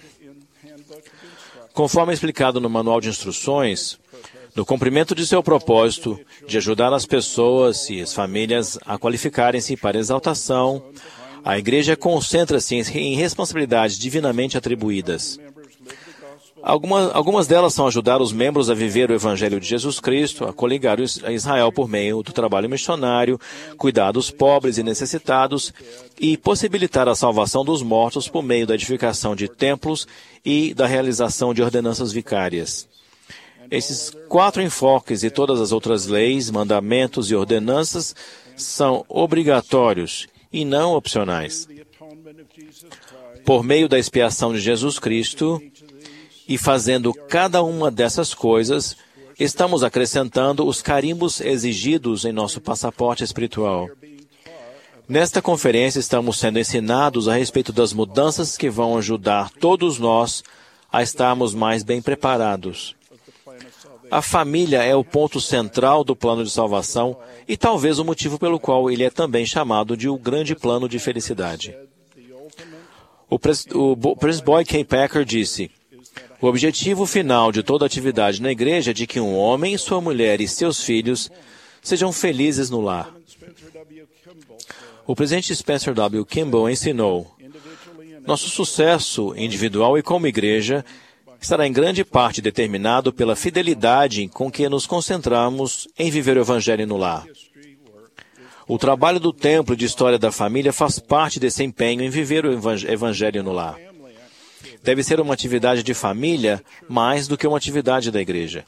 S4: Conforme explicado no manual de instruções, no cumprimento de seu propósito de ajudar as pessoas e as famílias a qualificarem-se para a exaltação, a igreja concentra-se em responsabilidades divinamente atribuídas. Algumas, algumas delas são ajudar os membros a viver o Evangelho de Jesus Cristo, a coligar a Israel por meio do trabalho missionário, cuidar dos pobres e necessitados e possibilitar a salvação dos mortos por meio da edificação de templos e da realização de ordenanças vicárias. Esses quatro enfoques e todas as outras leis, mandamentos e ordenanças são obrigatórios e não opcionais. Por meio da expiação de Jesus Cristo, e fazendo cada uma dessas coisas, estamos acrescentando os carimbos exigidos em nosso passaporte espiritual. Nesta conferência, estamos sendo ensinados a respeito das mudanças que vão ajudar todos nós a estarmos mais bem preparados. A família é o ponto central do plano de salvação e talvez o motivo pelo qual ele é também chamado de o grande plano de felicidade. O presidente Boyd K. Packer disse: o objetivo final de toda atividade na igreja é de que um homem, sua mulher e seus filhos sejam felizes no lar. O presidente Spencer W. Kimball ensinou: nosso sucesso individual e como igreja estará em grande parte determinado pela fidelidade com que nos concentramos em viver o Evangelho no lar. O trabalho do templo de história da família faz parte desse empenho em viver o Evangelho no lar. Deve ser uma atividade de família mais do que uma atividade da igreja.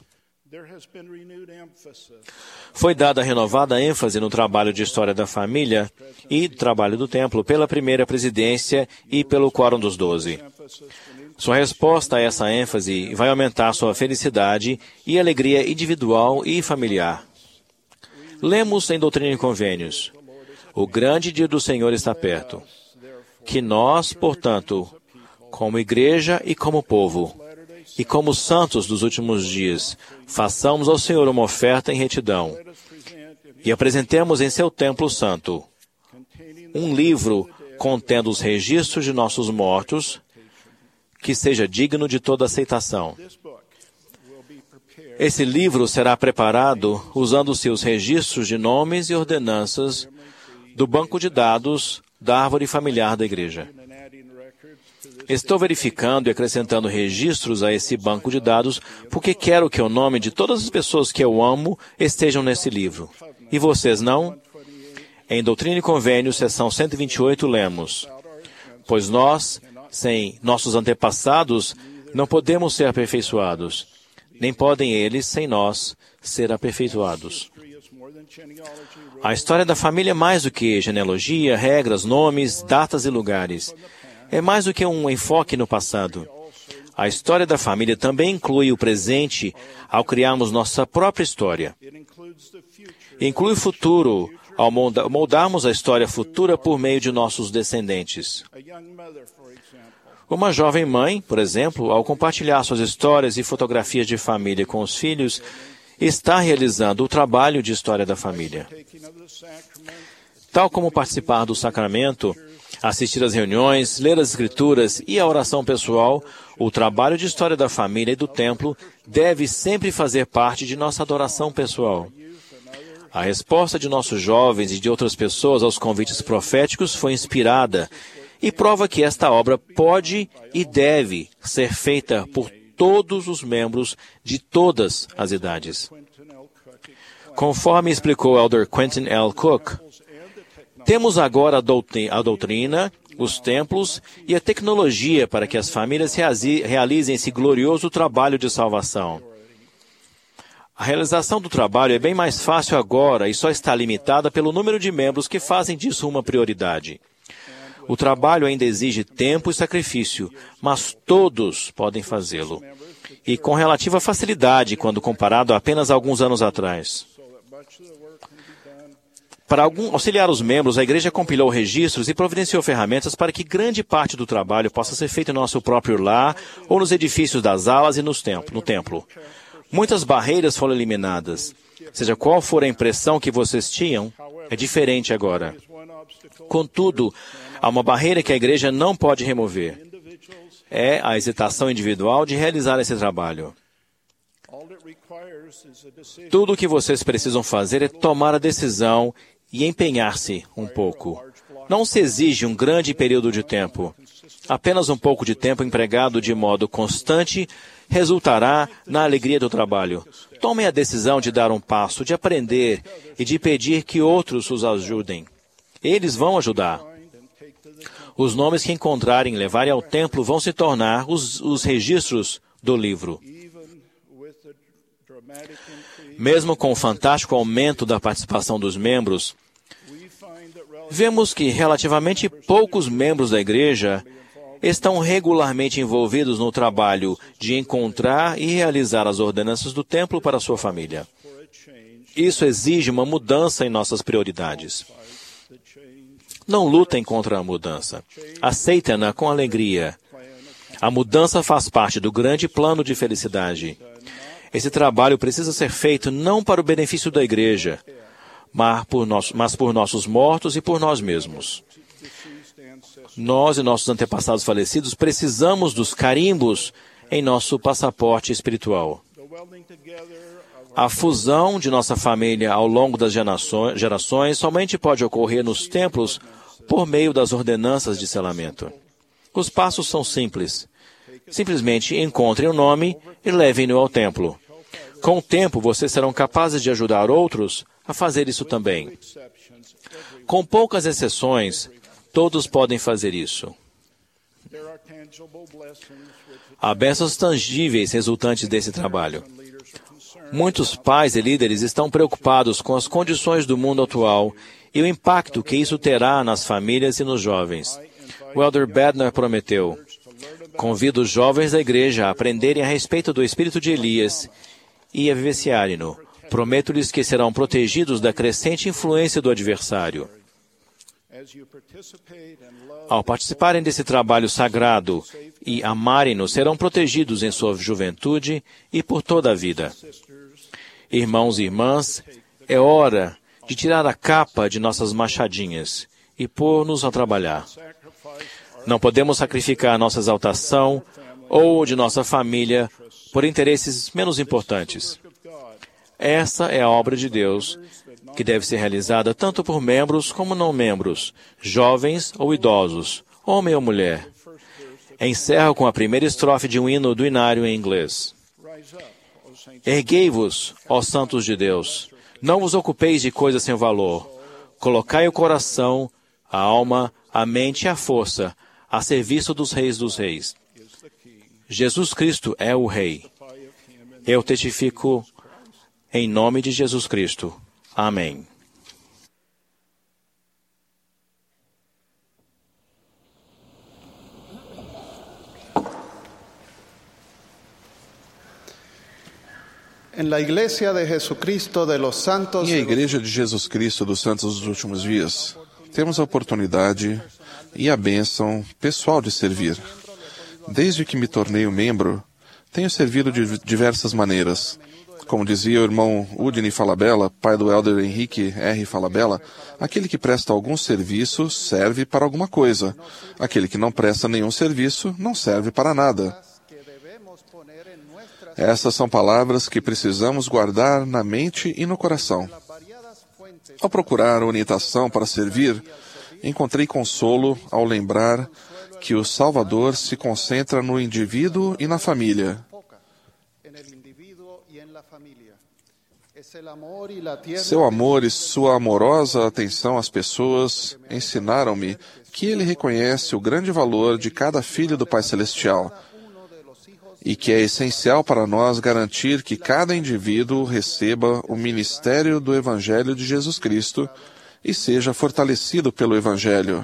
S4: Foi dada renovada ênfase no trabalho de história da família e trabalho do templo pela primeira presidência e pelo quórum dos doze. Sua resposta a essa ênfase vai aumentar sua felicidade e alegria individual e familiar. Lemos em Doutrina e Convênios: o grande dia do Senhor está perto. Que nós, portanto, como igreja e como povo, e como santos dos últimos dias, façamos ao Senhor uma oferta em retidão e apresentemos em seu templo santo um livro contendo os registros de nossos mortos, que seja digno de toda aceitação. Esse livro será preparado usando-se os registros de nomes e ordenanças do banco de dados da árvore familiar da igreja. Estou verificando e acrescentando registros a esse banco de dados porque quero que o nome de todas as pessoas que eu amo estejam nesse livro. E vocês não? Em Doutrina e Convênios, seção cento e vinte e oito, lemos: pois nós, sem nossos antepassados, não podemos ser aperfeiçoados, nem podem eles, sem nós, ser aperfeiçoados. A história da família é mais do que genealogia, regras, nomes, datas e lugares. É mais do que um enfoque no passado. A história da família também inclui o presente ao criarmos nossa própria história. Inclui o futuro ao moldarmos a história futura por meio de nossos descendentes. Uma jovem mãe, por exemplo, ao compartilhar suas histórias e fotografias de família com os filhos, está realizando o trabalho de história da família. Tal como participar do sacramento, assistir às reuniões, ler as escrituras e a oração pessoal, o trabalho de história da família e do templo deve sempre fazer parte de nossa adoração pessoal. A resposta de nossos jovens e de outras pessoas aos convites proféticos foi inspirada e prova que esta obra pode e deve ser feita por todos os membros de todas as idades. Conforme explicou Elder Quentin L. Cook, temos agora a doutrina, a doutrina, os templos e a tecnologia para que as famílias realizem esse glorioso trabalho de salvação. A realização do trabalho é bem mais fácil agora e só está limitada pelo número de membros que fazem disso uma prioridade. O trabalho ainda exige tempo e sacrifício, mas todos podem fazê-lo. E com relativa facilidade quando comparado a apenas alguns anos atrás. Para algum, auxiliar os membros, a igreja compilou registros e providenciou ferramentas para que grande parte do trabalho possa ser feito em nosso próprio lar ou nos edifícios das alas e nos templo, no templo. Muitas barreiras foram eliminadas. Seja qual for a impressão que vocês tinham, é diferente agora. Contudo, há uma barreira que a igreja não pode remover. É a hesitação individual de realizar esse trabalho. Tudo o que vocês precisam fazer é tomar a decisão e empenhar-se um pouco. Não se exige um grande período de tempo. Apenas um pouco de tempo empregado de modo constante resultará na alegria do trabalho. Tomem a decisão de dar um passo, de aprender e de pedir que outros os ajudem. Eles vão ajudar. Os nomes que encontrarem e levarem ao templo vão se tornar os, os registros do livro. Mesmo com o fantástico aumento da participação dos membros, vemos que relativamente poucos membros da igreja estão regularmente envolvidos no trabalho de encontrar e realizar as ordenanças do templo para sua família. Isso exige uma mudança em nossas prioridades. Não lutem contra a mudança. Aceitem-na com alegria. A mudança faz parte do grande plano de felicidade. Esse trabalho precisa ser feito não para o benefício da igreja, mas por, nós, mas por nossos mortos e por nós mesmos. Nós e nossos antepassados falecidos precisamos dos carimbos em nosso passaporte espiritual. A fusão de nossa família ao longo das gerações somente pode ocorrer nos templos por meio das ordenanças de selamento. Os passos são simples. Simplesmente encontrem o nome e levem-no ao templo. Com o tempo, vocês serão capazes de ajudar outros a fazer isso também. Com poucas exceções, todos podem fazer isso. Há bênçãos tangíveis resultantes desse trabalho. Muitos pais e líderes estão preocupados com as condições do mundo atual e o impacto que isso terá nas famílias e nos jovens. O Elder Bednar prometeu: convido os jovens da igreja a aprenderem a respeito do espírito de Elias e a vivenciarem-no. Prometo-lhes que serão protegidos da crescente influência do adversário. Ao participarem desse trabalho sagrado e amarem-no, serão protegidos em sua juventude e por toda a vida. Irmãos e irmãs, é hora de tirar a capa de nossas machadinhas e pôr-nos a trabalhar. Não podemos sacrificar nossa exaltação ou de nossa família por interesses menos importantes. Essa é a obra de Deus, que deve ser realizada tanto por membros como não membros, jovens ou idosos, homem ou mulher. Encerro com a primeira estrofe de um hino do inário em inglês. Erguei-vos, ó santos de Deus, não vos ocupeis de coisas sem valor, Colocai o coração, a alma, a mente e a força a serviço dos reis dos reis. Jesus Cristo é o Rei. Eu testifico em nome de Jesus Cristo. Amém.
S5: En la Iglesia de Jesucristo de los Santos,
S6: Em a Igreja de Jesus Cristo dos Santos dos Últimos Dias, temos a oportunidade e a bênção pessoal de servir. Desde que me tornei um membro, tenho servido de diversas maneiras. Como dizia o irmão Udine Falabella, pai do elder Henrique R. Falabella, aquele que presta algum serviço serve para alguma coisa. Aquele que não presta nenhum serviço não serve para nada. Essas são palavras que precisamos guardar na mente e no coração. Ao procurar orientação para servir, encontrei consolo ao lembrar que o Salvador se concentra no indivíduo e na família. Seu amor e sua amorosa atenção às pessoas ensinaram-me que ele reconhece o grande valor de cada filho do Pai Celestial e que é essencial para nós garantir que cada indivíduo receba o ministério do Evangelho de Jesus Cristo e seja fortalecido pelo Evangelho.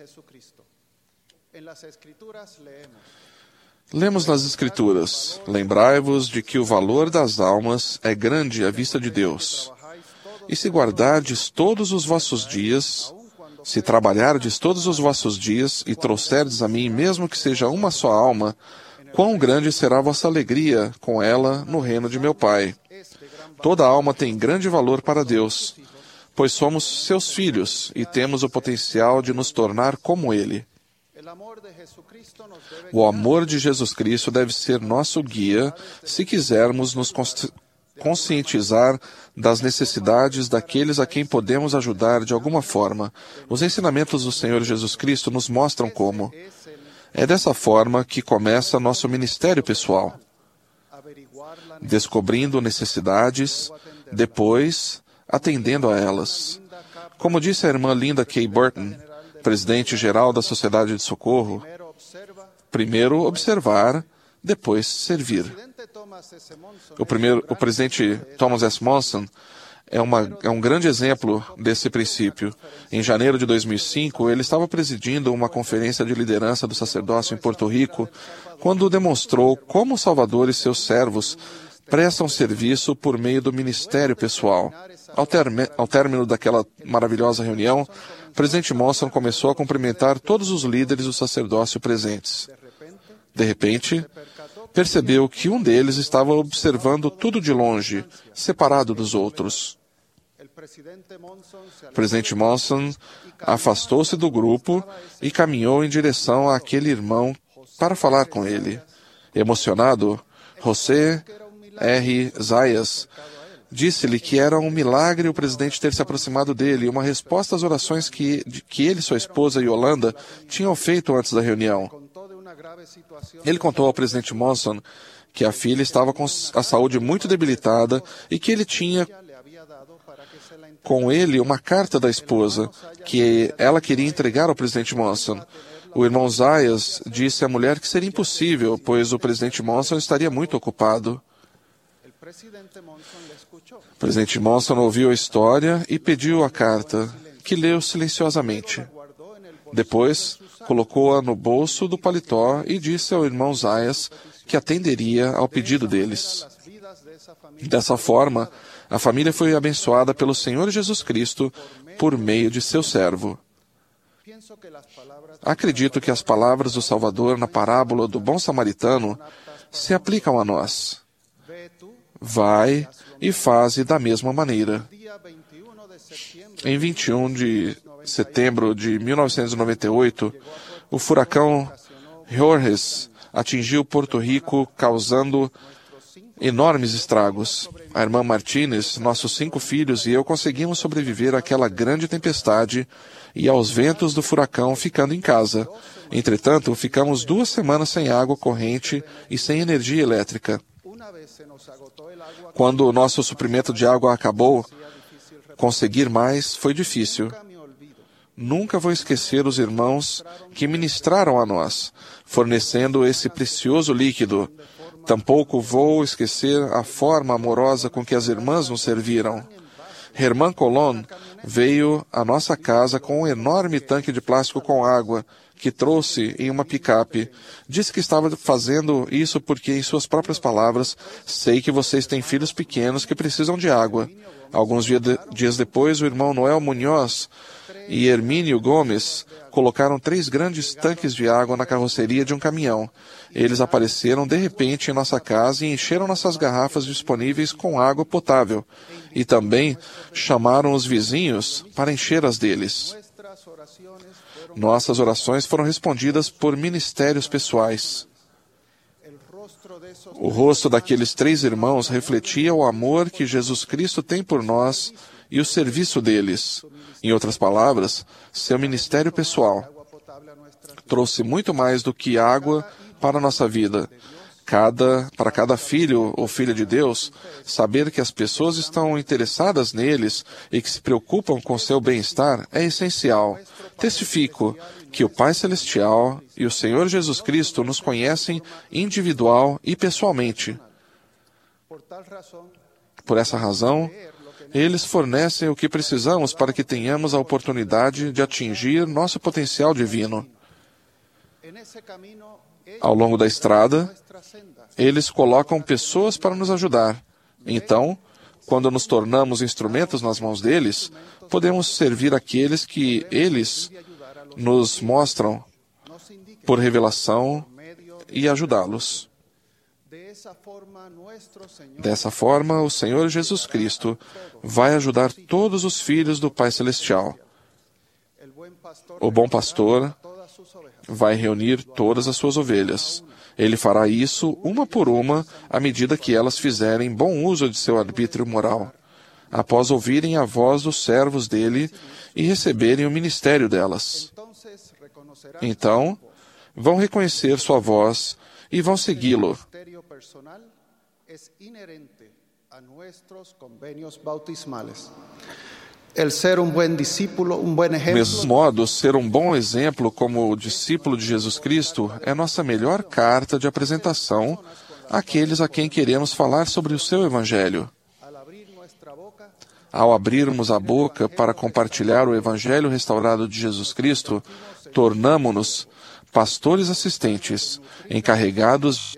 S6: Lemos nas Escrituras: lembrai-vos de que o valor das almas é grande à vista de Deus. E se guardardes todos os vossos dias, se trabalhardes todos os vossos dias e trouxerdes a mim, mesmo que seja uma só alma, quão grande será a vossa alegria com ela no reino de meu Pai. Toda alma tem grande valor para Deus, pois somos seus filhos e temos o potencial de nos tornar como Ele. O amor de Jesus Cristo deve ser nosso guia se quisermos nos conscientizar das necessidades daqueles a quem podemos ajudar de alguma forma. Os ensinamentos do Senhor Jesus Cristo nos mostram como. É dessa forma que começa nosso ministério pessoal. Descobrindo necessidades, depois atendendo a elas. Como disse a irmã Linda K. Burton, presidente-geral da Sociedade de Socorro, primeiro observar, depois servir. O, primeiro, o presidente Thomas S. Monson é, uma, é um grande exemplo desse princípio. Em janeiro de dois mil e cinco, ele estava presidindo uma conferência de liderança do sacerdócio em Porto Rico, quando demonstrou como o Salvador e seus servos prestam serviço por meio do ministério pessoal. Ao, terme, ao término daquela maravilhosa reunião, o presidente Monson começou a cumprimentar todos os líderes do sacerdócio presentes. De repente, percebeu que um deles estava observando tudo de longe, separado dos outros. O presidente Monson afastou-se do grupo e caminhou em direção àquele irmão para falar com ele. Emocionado, José R. Zayas disse-lhe que era um milagre o presidente ter se aproximado dele e uma resposta às orações que, que ele e sua esposa Yolanda tinham feito antes da reunião. Ele contou ao presidente Monson que a filha estava com a saúde muito debilitada e que ele tinha com ele uma carta da esposa que ela queria entregar ao presidente Monson. O irmão Zayas disse à mulher que seria impossível, pois o presidente Monson estaria muito ocupado. O presidente Monson ouviu a história e pediu a carta, que leu silenciosamente. Depois, colocou-a no bolso do paletó e disse ao irmão Zayas que atenderia ao pedido deles. Dessa forma, a família foi abençoada pelo Senhor Jesus Cristo por meio de seu servo. Acredito que as palavras do Salvador na parábola do bom samaritano se aplicam a nós. Vai e faze da mesma maneira. Em vinte e um de setembro de mil novecentos e noventa e oito, o furacão Jorge atingiu Porto Rico, causando enormes estragos. A irmã Martínez, nossos cinco filhos e eu conseguimos sobreviver àquela grande tempestade e aos ventos do furacão ficando em casa. Entretanto, ficamos duas semanas sem água corrente e sem energia elétrica. Quando o nosso suprimento de água acabou, Conseguir mais foi difícil. Nunca vou esquecer os irmãos que ministraram a nós, fornecendo esse precioso líquido. Tampouco vou esquecer a forma amorosa com que as irmãs nos serviram. Herman Colon veio à nossa casa com um enorme tanque de plástico com água, que trouxe em uma picape. Disse que estava fazendo isso porque, em suas próprias palavras, sei que vocês têm filhos pequenos que precisam de água. Alguns dia de, dias depois, o irmão Noel Munhoz e Hermínio Gomes colocaram três grandes tanques de água na carroceria de um caminhão. Eles apareceram de repente em nossa casa e encheram nossas garrafas disponíveis com água potável. E também chamaram os vizinhos para encher as deles. Nossas orações foram respondidas por ministérios pessoais. O rosto daqueles três irmãos refletia o amor que Jesus Cristo tem por nós e o serviço deles. Em outras palavras, seu ministério pessoal trouxe muito mais do que água para a nossa vida. Cada, para cada filho ou filha de Deus, saber que as pessoas estão interessadas neles e que se preocupam com seu bem-estar é essencial. Testifico que o Pai Celestial e o Senhor Jesus Cristo nos conhecem individual e pessoalmente. Por essa razão, eles fornecem o que precisamos para que tenhamos a oportunidade de atingir nosso potencial divino. Ao longo da estrada, eles colocam pessoas para nos ajudar. Então, quando nos tornamos instrumentos nas mãos deles, podemos servir aqueles que eles nos mostram por revelação e ajudá-los. Dessa forma, o Senhor Jesus Cristo vai ajudar todos os filhos do Pai Celestial. O bom pastor vai reunir todas as suas ovelhas. Ele fará isso uma por uma, à medida que elas fizerem bom uso de seu arbítrio moral, após ouvirem a voz dos servos dele e receberem o ministério delas. Então, vão reconhecer sua voz e vão segui-lo.
S5: El ser um bom discípulo, um bom exemplo.
S6: Do mesmo modo, ser um bom exemplo como discípulo de Jesus Cristo é nossa melhor carta de apresentação àqueles a quem queremos falar sobre o seu Evangelho. Ao abrirmos a boca para compartilhar o Evangelho restaurado de Jesus Cristo, tornamo-nos pastores assistentes, encarregados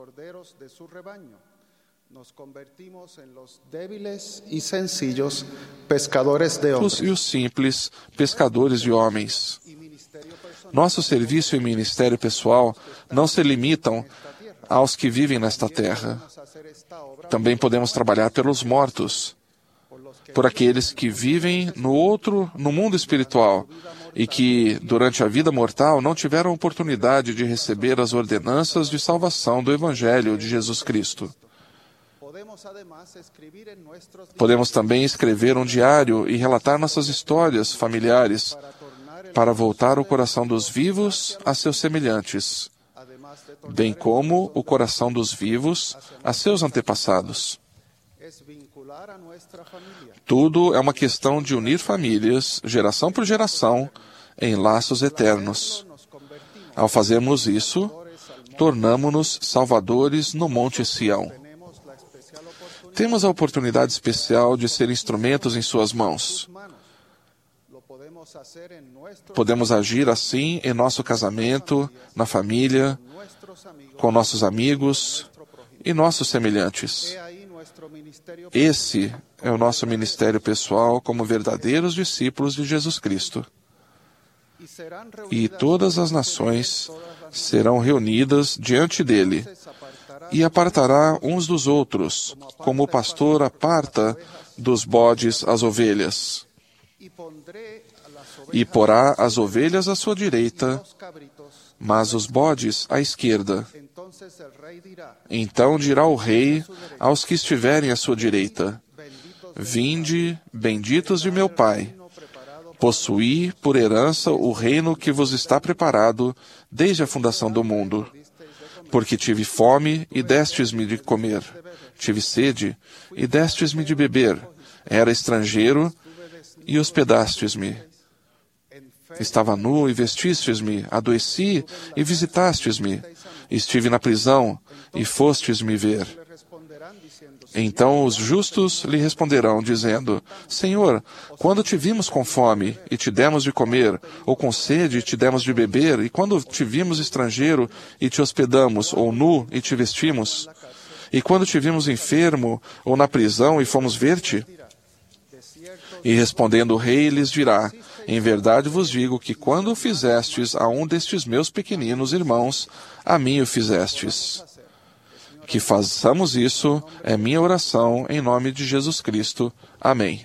S5: Nos convertimos em los débiles e sencillos pescadores de homens.
S6: E os simples pescadores de homens. Nosso serviço e ministério pessoal não se limitam aos que vivem nesta terra. Também podemos trabalhar pelos mortos, por aqueles que vivem no outro, no mundo espiritual, e que, durante a vida mortal, não tiveram oportunidade de receber as ordenanças de salvação do Evangelho de Jesus Cristo. Podemos também escrever um diário e relatar nossas histórias familiares para voltar o coração dos vivos a seus semelhantes, bem como o coração dos vivos a seus antepassados. Tudo é uma questão de unir famílias, geração por geração, em laços eternos. Ao fazermos isso, tornamo-nos salvadores no Monte Sião. Temos a oportunidade especial de ser instrumentos em suas mãos. Podemos agir assim em nosso casamento, na família, com nossos amigos e nossos semelhantes. Esse é o nosso ministério pessoal como verdadeiros discípulos de Jesus Cristo. E todas as nações serão reunidas diante dele, e apartará uns dos outros, como o pastor aparta dos bodes as ovelhas. E porá as ovelhas à sua direita, mas os bodes à esquerda. Então dirá o rei aos que estiverem à sua direita: Vinde, benditos de meu Pai, possuí por herança o reino que vos está preparado desde a fundação do mundo. Porque tive fome e destes-me de comer, tive sede e destes-me de beber, era estrangeiro e hospedastes-me. Estava nu e vestistes-me, adoeci e visitastes-me. Estive na prisão e fostes-me ver. Então os justos lhe responderão, dizendo: Senhor, quando te vimos com fome e te demos de comer, ou com sede e te demos de beber, e quando te vimos estrangeiro e te hospedamos, ou nu e te vestimos? E quando te vimos enfermo ou na prisão e fomos ver-te? E respondendo o rei lhes dirá: Em verdade vos digo que quando o fizestes a um destes meus pequeninos irmãos, a mim o fizestes. Que façamos isso é minha oração em nome de Jesus Cristo. Amém.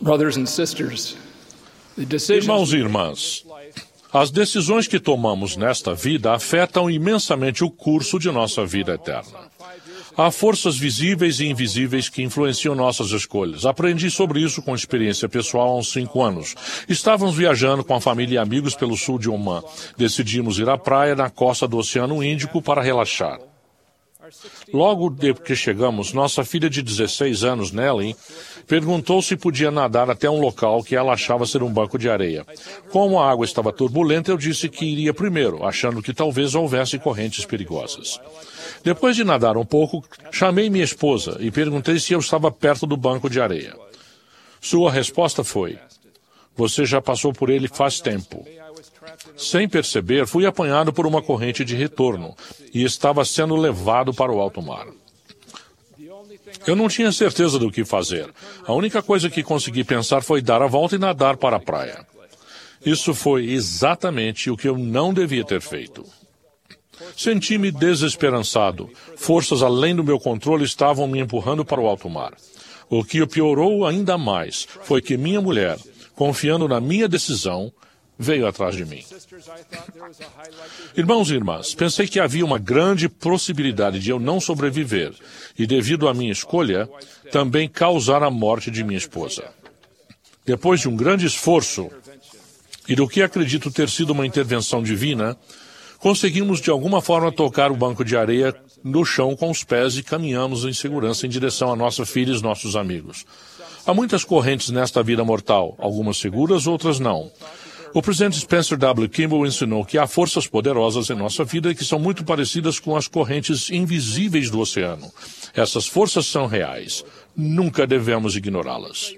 S9: Brothers and sisters, the decisions
S10: Irmãos e irmãs, as decisões que tomamos nesta vida afetam imensamente o curso de nossa vida eterna. Há forças visíveis e invisíveis que influenciam nossas escolhas. Aprendi sobre isso com experiência pessoal há uns cinco anos. Estávamos viajando com a família e amigos pelo sul de Oman. Decidimos ir à praia na costa do Oceano Índico para relaxar. Logo depois que chegamos, nossa filha de dezesseis anos, Nelly, perguntou se podia nadar até um local que ela achava ser um banco de areia. Como a água estava turbulenta, eu disse que iria primeiro, achando que talvez houvesse correntes perigosas. Depois de nadar um pouco, chamei minha esposa e perguntei se eu estava perto do banco de areia. Sua resposta foi: "Você já passou por ele faz tempo." Sem perceber, fui apanhado por uma corrente de retorno e estava sendo levado para o alto mar. Eu não tinha certeza do que fazer. A única coisa que consegui pensar foi dar a volta e nadar para a praia. Isso foi exatamente o que eu não devia ter feito. Senti-me desesperançado. Forças além do meu controle estavam me empurrando para o alto mar. O que piorou ainda mais foi que minha mulher, confiando na minha decisão, veio atrás de mim. Irmãos e irmãs, pensei que havia uma grande possibilidade de eu não sobreviver e, devido à minha escolha, também causar a morte de minha esposa. Depois de um grande esforço e do que acredito ter sido uma intervenção divina, conseguimos de alguma forma tocar o banco de areia no chão com os pés e caminhamos em segurança em direção à nossa filha e os nossos amigos. Há muitas correntes nesta vida mortal, algumas seguras, outras não. O presidente Spencer W. Kimball ensinou que há forças poderosas em nossa vida que são muito parecidas com as correntes invisíveis do oceano. Essas forças são reais. Nunca devemos ignorá-las.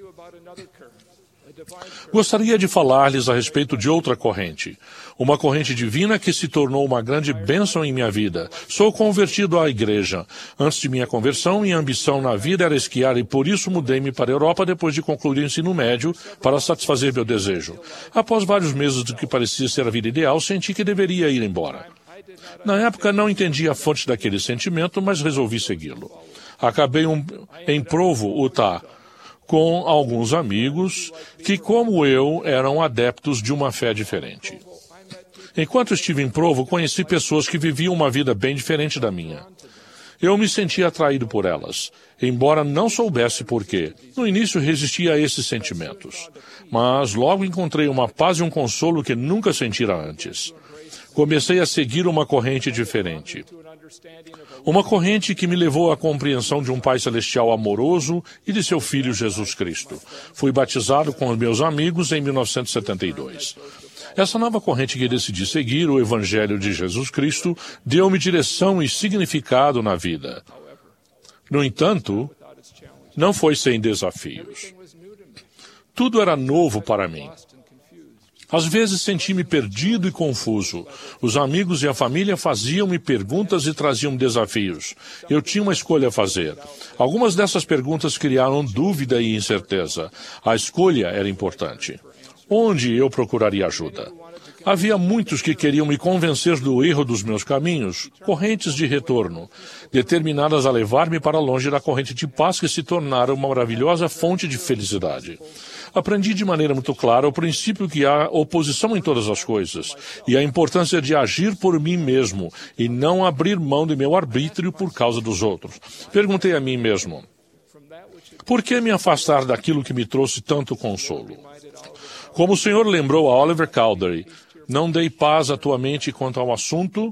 S10: Gostaria de falar-lhes a respeito de outra corrente. Uma corrente divina que se tornou uma grande bênção em minha vida. Sou convertido à igreja. Antes de minha conversão, minha ambição na vida era esquiar e por isso mudei-me para a Europa depois de concluir o ensino médio para satisfazer meu desejo. Após vários meses do que parecia ser a vida ideal, senti que deveria ir embora. Na época, não entendi a fonte daquele sentimento, mas resolvi segui-lo. Acabei um, em Provo, Utah, com alguns amigos que, como eu, eram adeptos de uma fé diferente. Enquanto estive em Provo, conheci pessoas que viviam uma vida bem diferente da minha. Eu me sentia atraído por elas, embora não soubesse por quê. No início resistia a esses sentimentos, mas logo encontrei uma paz e um consolo que nunca sentira antes. Comecei a seguir uma corrente diferente. Uma corrente que me levou à compreensão de um Pai Celestial amoroso e de seu Filho Jesus Cristo. Fui batizado com os meus amigos em mil novecentos e setenta e dois. Essa nova corrente que decidi seguir, o Evangelho de Jesus Cristo, deu-me direção e significado na vida. No entanto, não foi sem desafios. Tudo era novo para mim. Às vezes senti-me perdido e confuso. Os amigos e a família faziam-me perguntas e traziam desafios. Eu tinha uma escolha a fazer. Algumas dessas perguntas criaram dúvida e incerteza. A escolha era importante. Onde eu procuraria ajuda? Havia muitos que queriam me convencer do erro dos meus caminhos, correntes de retorno, determinadas a levar-me para longe da corrente de paz que se tornara uma maravilhosa fonte de felicidade. Aprendi de maneira muito clara o princípio que há oposição em todas as coisas e a importância de agir por mim mesmo e não abrir mão de meu arbítrio por causa dos outros. Perguntei a mim mesmo, por que me afastar daquilo que me trouxe tanto consolo? Como o Senhor lembrou a Oliver Cowdery, não dei paz à tua mente quanto ao assunto.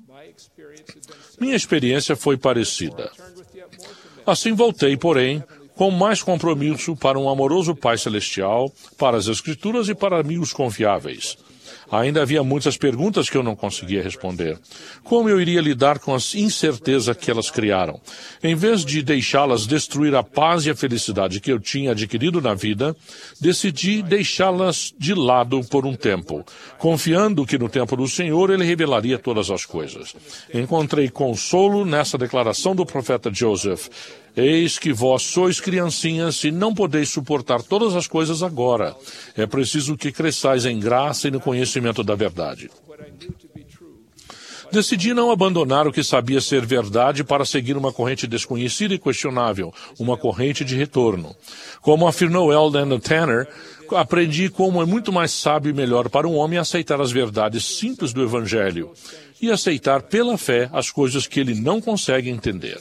S10: Minha experiência foi parecida. Assim voltei, porém, com mais compromisso para um amoroso Pai Celestial, para as Escrituras e para amigos confiáveis. Ainda havia muitas perguntas que eu não conseguia responder. Como eu iria lidar com a incerteza que elas criaram? Em vez de deixá-las destruir a paz e a felicidade que eu tinha adquirido na vida, decidi deixá-las de lado por um tempo, confiando que no tempo do Senhor Ele revelaria todas as coisas. Encontrei consolo nessa declaração do profeta Joseph: eis que vós sois criancinhas e não podeis suportar todas as coisas agora. É preciso que cresçais em graça e no conhecimento da verdade. Decidi não abandonar o que sabia ser verdade para seguir uma corrente desconhecida e questionável, uma corrente de retorno. Como afirmou Eldon Tanner, aprendi como é muito mais sábio e melhor para um homem aceitar as verdades simples do Evangelho e aceitar pela fé as coisas que ele não consegue entender.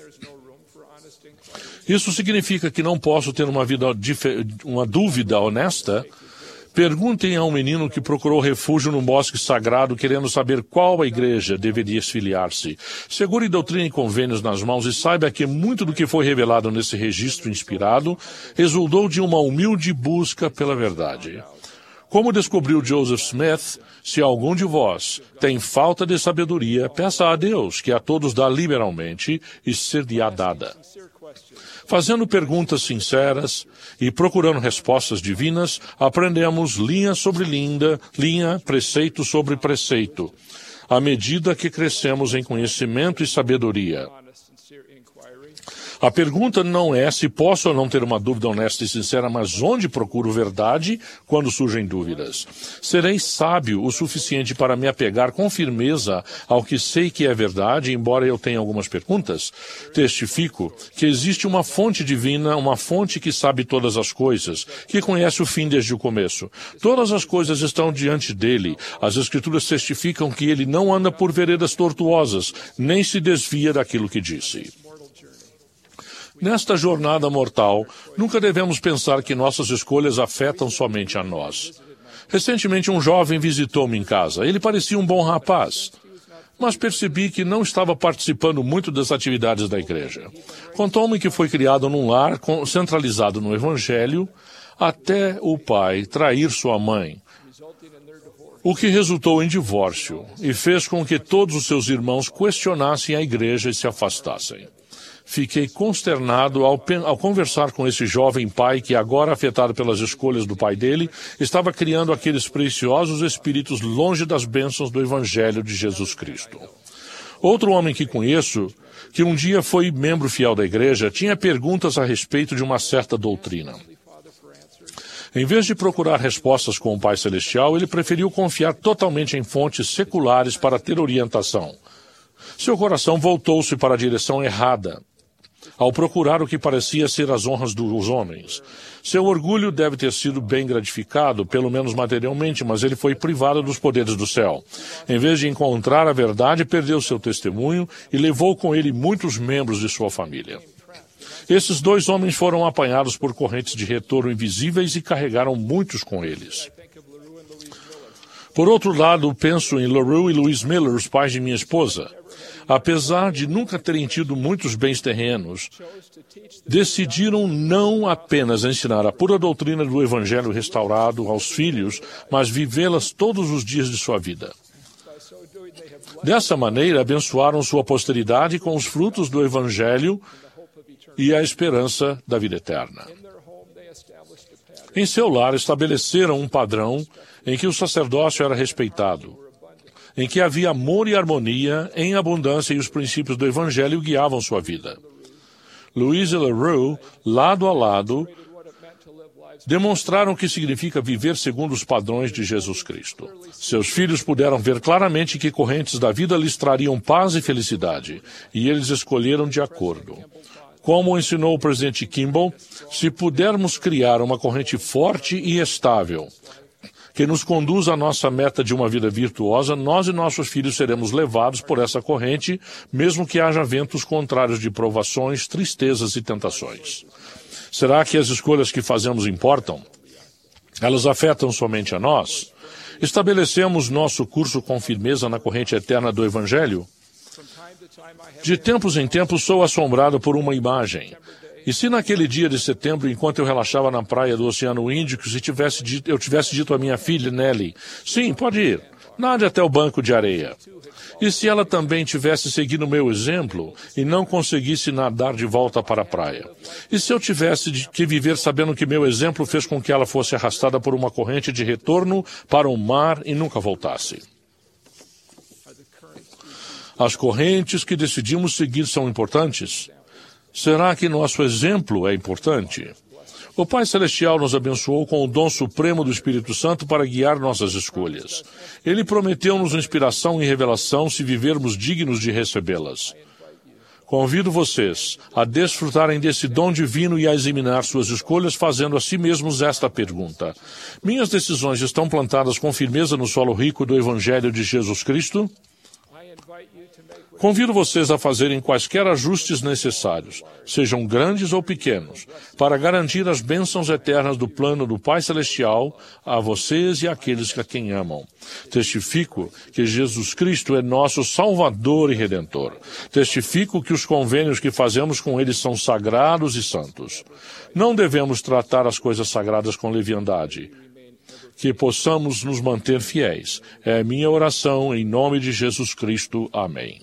S10: Isso significa que não posso ter uma, vida, uma dúvida honesta? Perguntem a um menino que procurou refúgio num bosque sagrado querendo saber qual a igreja deveria filiar-se. Segure doutrina e convênios nas mãos e saiba que muito do que foi revelado nesse registro inspirado resultou de uma humilde busca pela verdade. Como descobriu Joseph Smith, se algum de vós tem falta de sabedoria, peça a Deus, que a todos dá liberalmente e ser-lhe-á dada. Fazendo perguntas sinceras e procurando respostas divinas, aprendemos linha sobre linha, linha, preceito sobre preceito, à medida que crescemos em conhecimento e sabedoria. A pergunta não é se posso ou não ter uma dúvida honesta e sincera, mas onde procuro verdade quando surgem dúvidas. Serei sábio o suficiente para me apegar com firmeza ao que sei que é verdade, embora eu tenha algumas perguntas? Testifico que existe uma fonte divina, uma fonte que sabe todas as coisas, que conhece o fim desde o começo. Todas as coisas estão diante dele. As Escrituras testificam que ele não anda por veredas tortuosas, nem se desvia daquilo que disse. Nesta jornada mortal, nunca devemos pensar que nossas escolhas afetam somente a nós. Recentemente, um jovem visitou-me em casa. Ele parecia um bom rapaz, mas percebi que não estava participando muito das atividades da igreja. Contou-me que foi criado num lar centralizado no Evangelho até o pai trair sua mãe, o que resultou em divórcio e fez com que todos os seus irmãos questionassem a igreja e se afastassem. Fiquei consternado ao, ao conversar com esse jovem pai que, agora afetado pelas escolhas do pai dele, estava criando aqueles preciosos espíritos longe das bênçãos do Evangelho de Jesus Cristo. Outro homem que conheço, que um dia foi membro fiel da igreja, tinha perguntas a respeito de uma certa doutrina. Em vez de procurar respostas com o Pai Celestial, ele preferiu confiar totalmente em fontes seculares para ter orientação. Seu coração voltou-se para a direção errada, ao procurar o que parecia ser as honras dos homens. Seu orgulho deve ter sido bem gratificado, pelo menos materialmente, mas ele foi privado dos poderes do céu. Em vez de encontrar a verdade, perdeu seu testemunho e levou com ele muitos membros de sua família. Esses dois homens foram apanhados por correntes de retorno invisíveis e carregaram muitos com eles. Por outro lado, penso em LaRue e Louise Miller, os pais de minha esposa. Apesar de nunca terem tido muitos bens terrenos, decidiram não apenas ensinar a pura doutrina do Evangelho restaurado aos filhos, mas vivê-las todos os dias de sua vida. Dessa maneira, abençoaram sua posteridade com os frutos do Evangelho e a esperança da vida eterna. Em seu lar, estabeleceram um padrão em que o sacerdócio era respeitado, em que havia amor e harmonia em abundância e os princípios do Evangelho guiavam sua vida. Louise e LaRue, lado a lado, demonstraram o que significa viver segundo os padrões de Jesus Cristo. Seus filhos puderam ver claramente que correntes da vida lhes trariam paz e felicidade, e eles escolheram de acordo. Como ensinou o presidente Kimball, se pudermos criar uma corrente forte e estável, que nos conduz à nossa meta de uma vida virtuosa, nós e nossos filhos seremos levados por essa corrente, mesmo que haja ventos contrários de provações, tristezas e tentações. Será que as escolhas que fazemos importam? Elas afetam somente a nós? Estabelecemos nosso curso com firmeza na corrente eterna do Evangelho? De tempos em tempos sou assombrado por uma imagem. E se naquele dia de setembro, enquanto eu relaxava na praia do Oceano Índico, se tivesse dito, eu tivesse dito à minha filha, Nelly, sim, pode ir, nade até o banco de areia. E se ela também tivesse seguido o meu exemplo e não conseguisse nadar de volta para a praia? E se eu tivesse que viver sabendo que meu exemplo fez com que ela fosse arrastada por uma corrente de retorno para o mar e nunca voltasse? As correntes que decidimos seguir são importantes? Será que nosso exemplo é importante? O Pai Celestial nos abençoou com o dom supremo do Espírito Santo para guiar nossas escolhas. Ele prometeu-nos inspiração e revelação se vivermos dignos de recebê-las. Convido vocês a desfrutarem desse dom divino e a examinar suas escolhas fazendo a si mesmos esta pergunta: minhas decisões estão plantadas com firmeza no solo rico do Evangelho de Jesus Cristo? Convido vocês a fazerem quaisquer ajustes necessários, sejam grandes ou pequenos, para garantir as bênçãos eternas do plano do Pai Celestial a vocês e àqueles a quem amam. Testifico que Jesus Cristo é nosso Salvador e Redentor. Testifico que os convênios que fazemos com Ele são sagrados e santos. Não devemos tratar as coisas sagradas com leviandade. Que possamos nos manter fiéis. É a minha oração em nome de Jesus Cristo. Amém.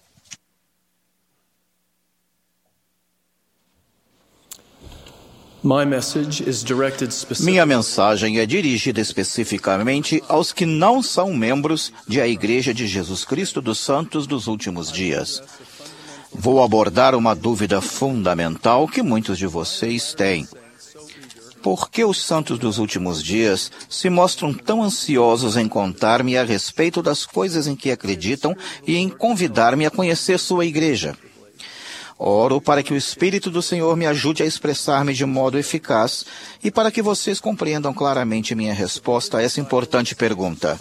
S2: Minha mensagem é dirigida especificamente aos que não são membros de a Igreja de Jesus Cristo dos Santos dos Últimos Dias. Vou abordar uma dúvida fundamental que muitos de vocês têm. Por que os santos dos últimos dias se mostram tão ansiosos em contar-me a respeito das coisas em que acreditam e em convidar-me a conhecer sua igreja? Oro para que o Espírito do Senhor me ajude a expressar-me de modo eficaz e para que vocês compreendam claramente minha resposta a essa importante pergunta.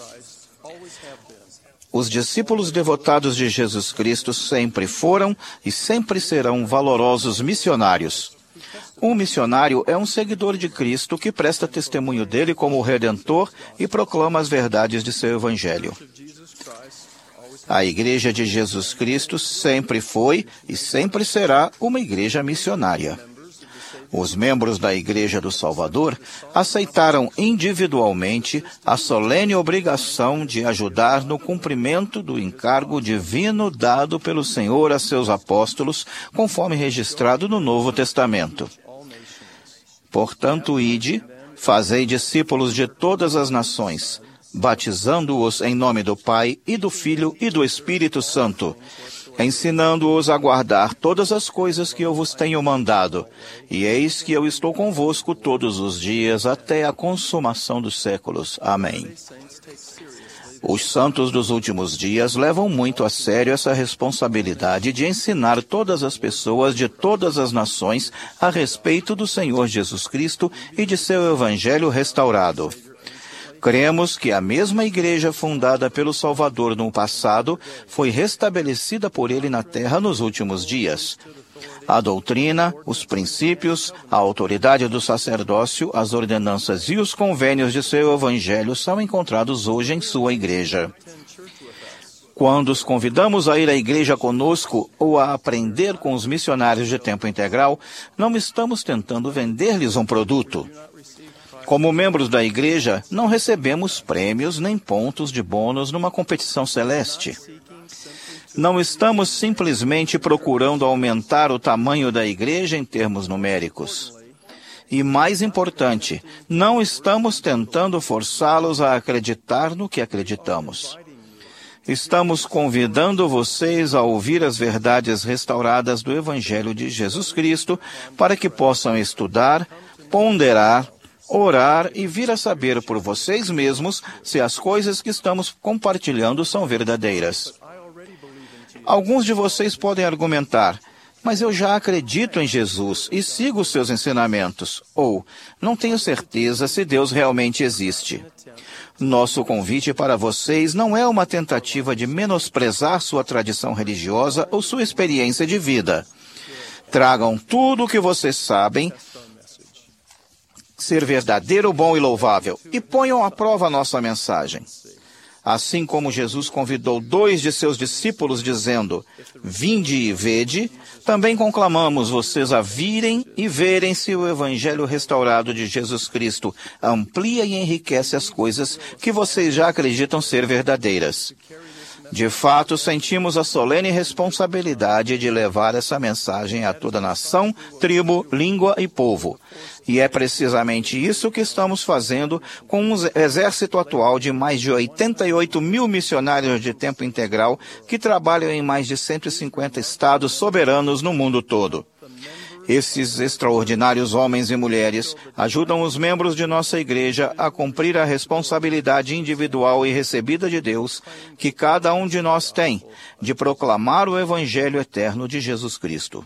S2: Os discípulos devotados de Jesus Cristo sempre foram e sempre serão valorosos missionários. Um missionário é um seguidor de Cristo que presta testemunho dele como Redentor e proclama as verdades de seu Evangelho. A Igreja de Jesus Cristo sempre foi e sempre será uma igreja missionária. Os membros da Igreja do Salvador aceitaram individualmente a solene obrigação de ajudar no cumprimento do encargo divino dado pelo Senhor a seus apóstolos, conforme registrado no Novo Testamento. Portanto, ide, fazei discípulos de todas as nações, batizando-os em nome do Pai, e do Filho, e do Espírito Santo, ensinando-os a guardar todas as coisas que eu vos tenho mandado. E eis que eu estou convosco todos os dias, até a consumação dos séculos. Amém. Os santos dos últimos dias levam muito a sério essa responsabilidade de ensinar todas as pessoas de todas as nações a respeito do Senhor Jesus Cristo e de seu Evangelho restaurado. Cremos que a mesma igreja fundada pelo Salvador no passado foi restabelecida por ele na terra nos últimos dias. A doutrina, os princípios, a autoridade do sacerdócio, as ordenanças e os convênios de seu Evangelho são encontrados hoje em sua igreja. Quando os convidamos a ir à igreja conosco ou a aprender com os missionários de tempo integral, não estamos tentando vender-lhes um produto. Como membros da igreja, não recebemos prêmios nem pontos de bônus numa competição celeste. Não estamos simplesmente procurando aumentar o tamanho da igreja em termos numéricos. E mais importante, não estamos tentando forçá-los a acreditar no que acreditamos. Estamos convidando vocês a ouvir as verdades restauradas do Evangelho de Jesus Cristo para que possam estudar, ponderar, orar e vir a saber por vocês mesmos se as coisas que estamos compartilhando são verdadeiras. Alguns de vocês podem argumentar, mas eu já acredito em Jesus e sigo os seus ensinamentos, ou não tenho certeza se Deus realmente existe. Nosso convite para vocês não é uma tentativa de menosprezar sua tradição religiosa ou sua experiência de vida. Tragam tudo o que vocês sabem ser verdadeiro, bom e louvável, e ponham à prova a nossa mensagem. Assim como Jesus convidou dois de seus discípulos dizendo, vinde e vede, também conclamamos vocês a virem e verem se o Evangelho restaurado de Jesus Cristo amplia e enriquece as coisas que vocês já acreditam ser verdadeiras. De fato, sentimos a solene responsabilidade de levar essa mensagem a toda nação, tribo, língua e povo. E é precisamente isso que estamos fazendo com um exército atual de mais de oitenta e oito mil missionários de tempo integral que trabalham em mais de cento e cinquenta estados soberanos no mundo todo. Esses extraordinários homens e mulheres ajudam os membros de nossa igreja a cumprir a responsabilidade individual e recebida de Deus que cada um de nós tem de proclamar o Evangelho eterno de Jesus Cristo.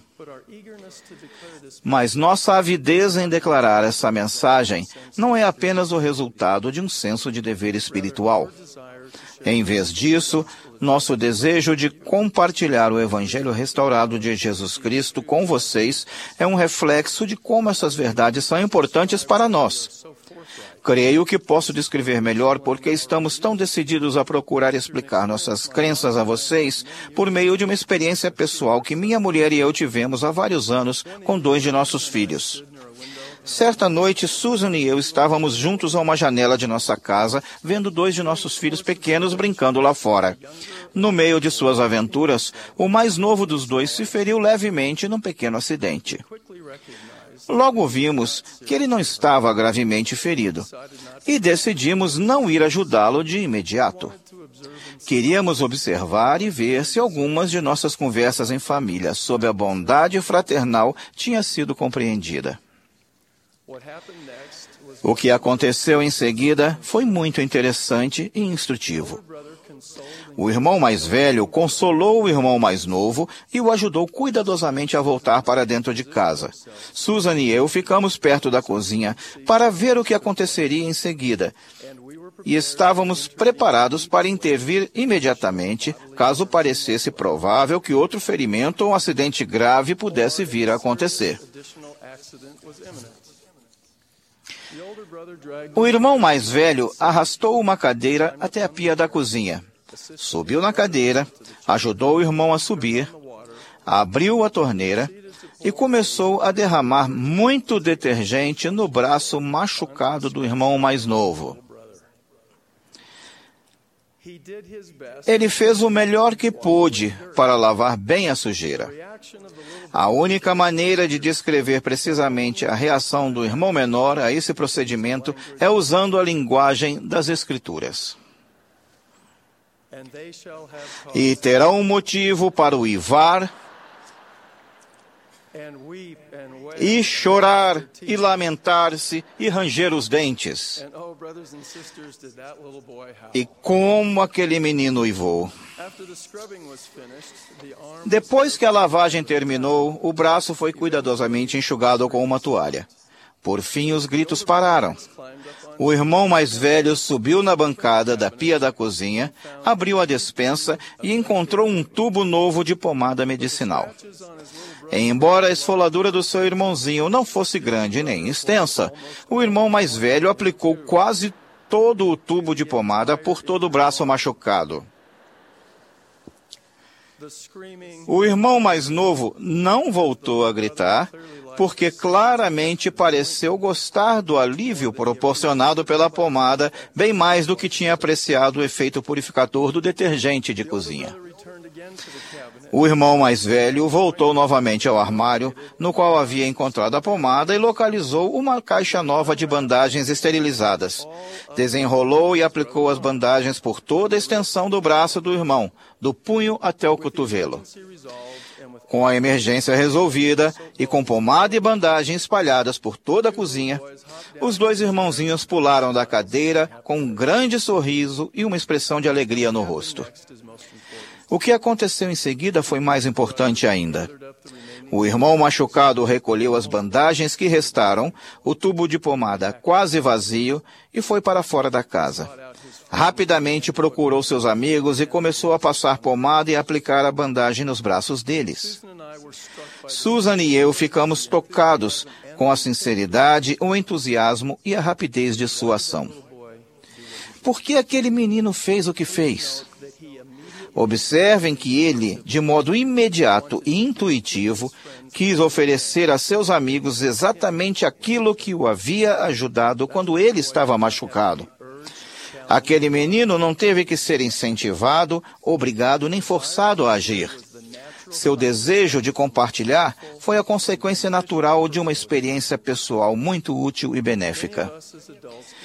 S2: Mas nossa avidez em declarar essa mensagem não é apenas o resultado de um senso de dever espiritual. Em vez disso, nosso desejo de compartilhar o Evangelho restaurado de Jesus Cristo com vocês é um reflexo de como essas verdades são importantes para nós. Creio que posso descrever melhor porque estamos tão decididos a procurar explicar nossas crenças a vocês por meio de uma experiência pessoal que minha mulher e eu tivemos há vários anos com dois de nossos filhos. Certa noite, Susan e eu estávamos juntos a uma janela de nossa casa, vendo dois de nossos filhos pequenos brincando lá fora. No meio de suas aventuras, o mais novo dos dois se feriu levemente num pequeno acidente. Logo vimos que ele não estava gravemente ferido e decidimos não ir ajudá-lo de imediato. Queríamos observar e ver se algumas de nossas conversas em família sobre a bondade fraternal tinha sido compreendida. O que aconteceu em seguida foi muito interessante e instrutivo. O irmão mais velho consolou o irmão mais novo e o ajudou cuidadosamente a voltar para dentro de casa. Susan e eu ficamos perto da cozinha para ver o que aconteceria em seguida. E estávamos preparados para intervir imediatamente, caso parecesse provável que outro ferimento ou um acidente grave pudesse vir a acontecer. O irmão mais velho arrastou uma cadeira até a pia da cozinha. Subiu na cadeira, ajudou o irmão a subir, abriu a torneira e começou a derramar muito detergente no braço machucado do irmão mais novo. Ele fez o melhor que pôde para lavar bem a sujeira. A única maneira de descrever precisamente a reação do irmão menor a esse procedimento é usando a linguagem das Escrituras. E terão um motivo para uivar, e chorar, e lamentar-se, e ranger os dentes. E como aquele menino uivou. Depois que a lavagem terminou, o braço foi cuidadosamente enxugado com uma toalha. Por fim, os gritos pararam. O irmão mais velho subiu na bancada da pia da cozinha, abriu a despensa e encontrou um tubo novo de pomada medicinal. Embora a esfoladura do seu irmãozinho não fosse grande nem extensa, o irmão mais velho aplicou quase todo o tubo de pomada por todo o braço machucado. O irmão mais novo não voltou a gritar, porque claramente pareceu gostar do alívio proporcionado pela pomada, bem mais do que tinha apreciado o efeito purificador do detergente de cozinha. O irmão mais velho voltou novamente ao armário, no qual havia encontrado a pomada, e localizou uma caixa nova de bandagens esterilizadas. Desenrolou e aplicou as bandagens por toda a extensão do braço do irmão, do punho até o cotovelo. Com a emergência resolvida e com pomada e bandagem espalhadas por toda a cozinha, os dois irmãozinhos pularam da cadeira com um grande sorriso e uma expressão de alegria no rosto. O que aconteceu em seguida foi mais importante ainda. O irmão machucado recolheu as bandagens que restaram, o tubo de pomada quase vazio, e foi para fora da casa. Rapidamente procurou seus amigos e começou a passar pomada e aplicar a bandagem nos braços deles. Susan e eu ficamos tocados com a sinceridade, o entusiasmo e a rapidez de sua ação. Por que aquele menino fez o que fez? Observem que ele, de modo imediato e intuitivo, quis oferecer a seus amigos exatamente aquilo que o havia ajudado quando ele estava machucado. Aquele menino não teve que ser incentivado, obrigado nem forçado a agir. Seu desejo de compartilhar foi a consequência natural de uma experiência pessoal muito útil e benéfica.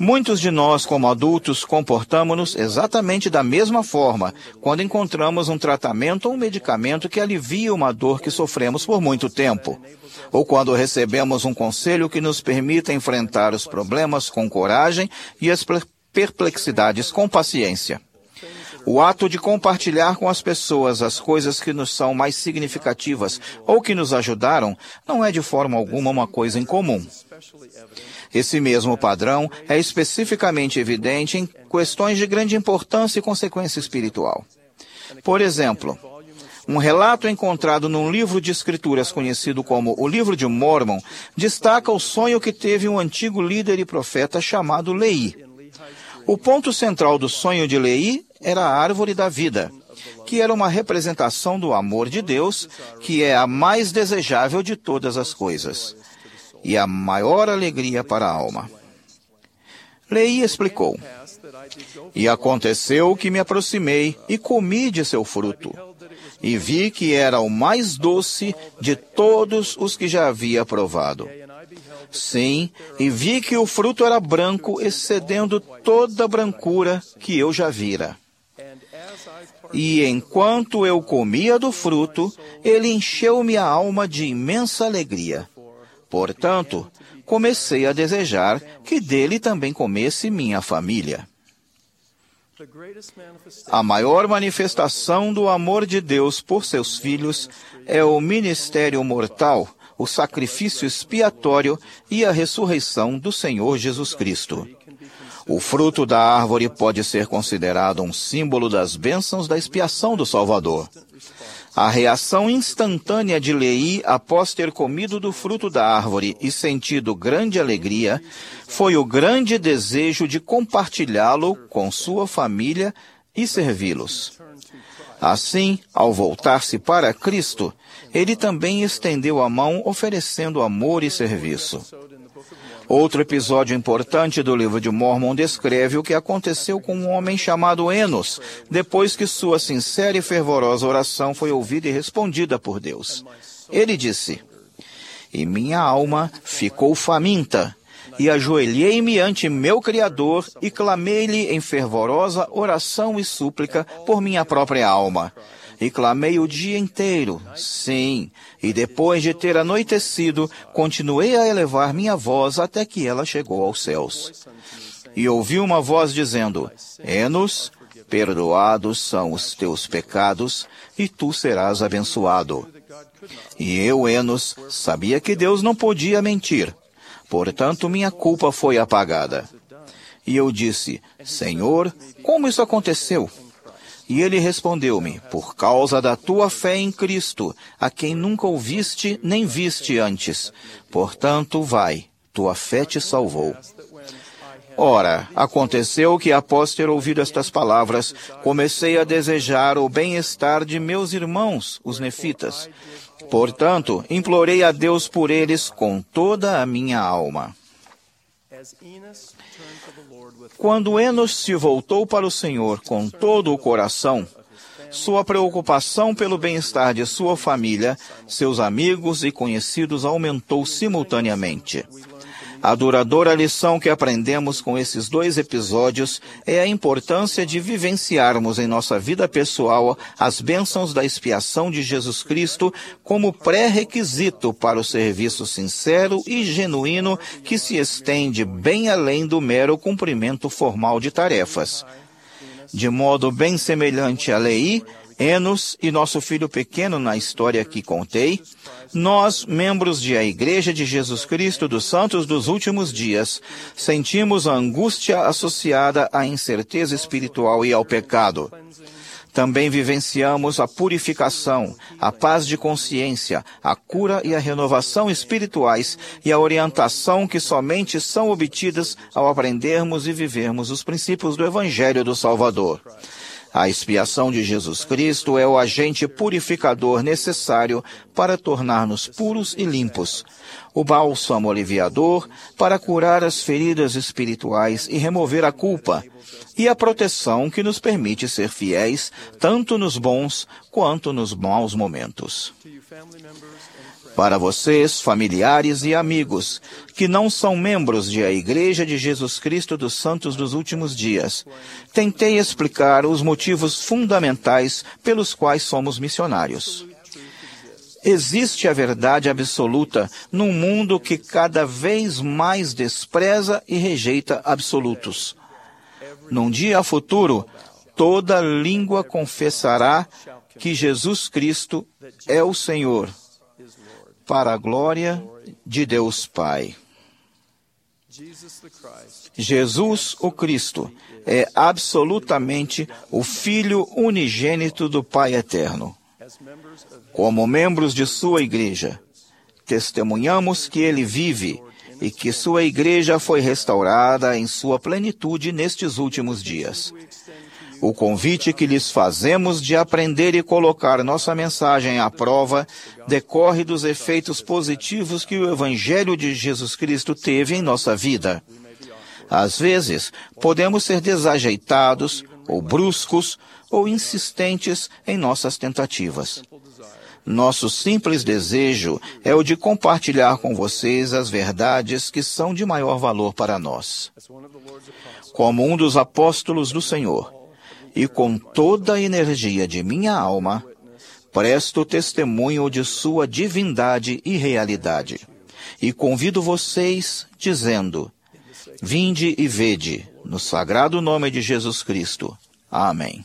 S2: Muitos de nós, como adultos, comportamos-nos exatamente da mesma forma quando encontramos um tratamento ou um medicamento que alivia uma dor que sofremos por muito tempo, ou quando recebemos um conselho que nos permita enfrentar os problemas com coragem e as perplexidades com paciência. O ato de compartilhar com as pessoas as coisas que nos são mais significativas ou que nos ajudaram não é de forma alguma uma coisa incomum. Esse mesmo padrão é especificamente evidente em questões de grande importância e consequência espiritual. Por exemplo, um relato encontrado num livro de escrituras conhecido como o Livro de Mórmon destaca o sonho que teve um antigo líder e profeta chamado Lehi. O ponto central do sonho de Lehi era a árvore da vida, que era uma representação do amor de Deus, que é a mais desejável de todas as coisas, e a maior alegria para a alma. Lehi explicou: "E aconteceu que me aproximei e comi de seu fruto, e vi que era o mais doce de todos os que já havia provado. Sim, e vi que o fruto era branco, excedendo toda a brancura que eu já vira. E enquanto eu comia do fruto, ele encheu-me a alma de imensa alegria. Portanto, comecei a desejar que dele também comesse minha família." A maior manifestação do amor de Deus por seus filhos é o ministério mortal, o sacrifício expiatório e a ressurreição do Senhor Jesus Cristo. O fruto da árvore pode ser considerado um símbolo das bênçãos da expiação do Salvador. A reação instantânea de Lehi após ter comido do fruto da árvore e sentido grande alegria foi o grande desejo de compartilhá-lo com sua família e servi-los. Assim, ao voltar-se para Cristo, ele também estendeu a mão oferecendo amor e serviço. Outro episódio importante do livro de Mórmon descreve o que aconteceu com um homem chamado Enos, depois que sua sincera e fervorosa oração foi ouvida e respondida por Deus. Ele disse: "E minha alma ficou faminta, e ajoelhei-me ante meu Criador e clamei-lhe em fervorosa oração e súplica por minha própria alma. E clamei o dia inteiro, sim, e depois de ter anoitecido, continuei a elevar minha voz até que ela chegou aos céus. E ouvi uma voz dizendo: Enos, perdoados são os teus pecados, e tu serás abençoado. E eu, Enos, sabia que Deus não podia mentir, portanto minha culpa foi apagada. E eu disse: Senhor, como isso aconteceu? E ele respondeu-me: por causa da tua fé em Cristo, a quem nunca ouviste nem viste antes. Portanto, vai, tua fé te salvou. Ora, aconteceu que após ter ouvido estas palavras, comecei a desejar o bem-estar de meus irmãos, os nefitas. Portanto, implorei a Deus por eles com toda a minha alma. Quando Enos se voltou para o Senhor com todo o coração, sua preocupação pelo bem-estar de sua família, seus amigos e conhecidos aumentou simultaneamente. A duradoura lição que aprendemos com esses dois episódios é a importância de vivenciarmos em nossa vida pessoal as bênçãos da expiação de Jesus Cristo como pré-requisito para o serviço sincero e genuíno que se estende bem além do mero cumprimento formal de tarefas. De modo bem semelhante a Lehi, Enos e nosso filho pequeno na história que contei, nós, membros de a Igreja de Jesus Cristo dos Santos dos Últimos Dias, sentimos a angústia associada à incerteza espiritual e ao pecado. Também vivenciamos a purificação, a paz de consciência, a cura e a renovação espirituais e a orientação que somente são obtidas ao aprendermos e vivermos os princípios do Evangelho do Salvador. A expiação de Jesus Cristo é o agente purificador necessário para tornar-nos puros e limpos, o bálsamo aliviador para curar as feridas espirituais e remover a culpa, e a proteção que nos permite ser fiéis tanto nos bons quanto nos maus momentos. Para vocês, familiares e amigos, que não são membros da Igreja de Jesus Cristo dos Santos dos Últimos Dias, tentei explicar os motivos fundamentais pelos quais somos missionários. Existe a verdade absoluta num mundo que cada vez mais despreza e rejeita absolutos. Num dia futuro, toda língua confessará que Jesus Cristo é o Senhor, para a glória de Deus Pai. Jesus, o Cristo, é absolutamente o Filho unigênito do Pai Eterno. Como membros de sua igreja, testemunhamos que ele vive e que sua igreja foi restaurada em sua plenitude nestes últimos dias. O convite que lhes fazemos de aprender e colocar nossa mensagem à prova decorre dos efeitos positivos que o Evangelho de Jesus Cristo teve em nossa vida. Às vezes, podemos ser desajeitados, ou bruscos, ou insistentes em nossas tentativas. Nosso simples desejo é o de compartilhar com vocês as verdades que são de maior valor para nós. Como um dos apóstolos do Senhor, e com toda a energia de minha alma, presto testemunho de sua divindade e realidade. E convido vocês, dizendo, vinde e vede, no sagrado nome de Jesus Cristo. Amém.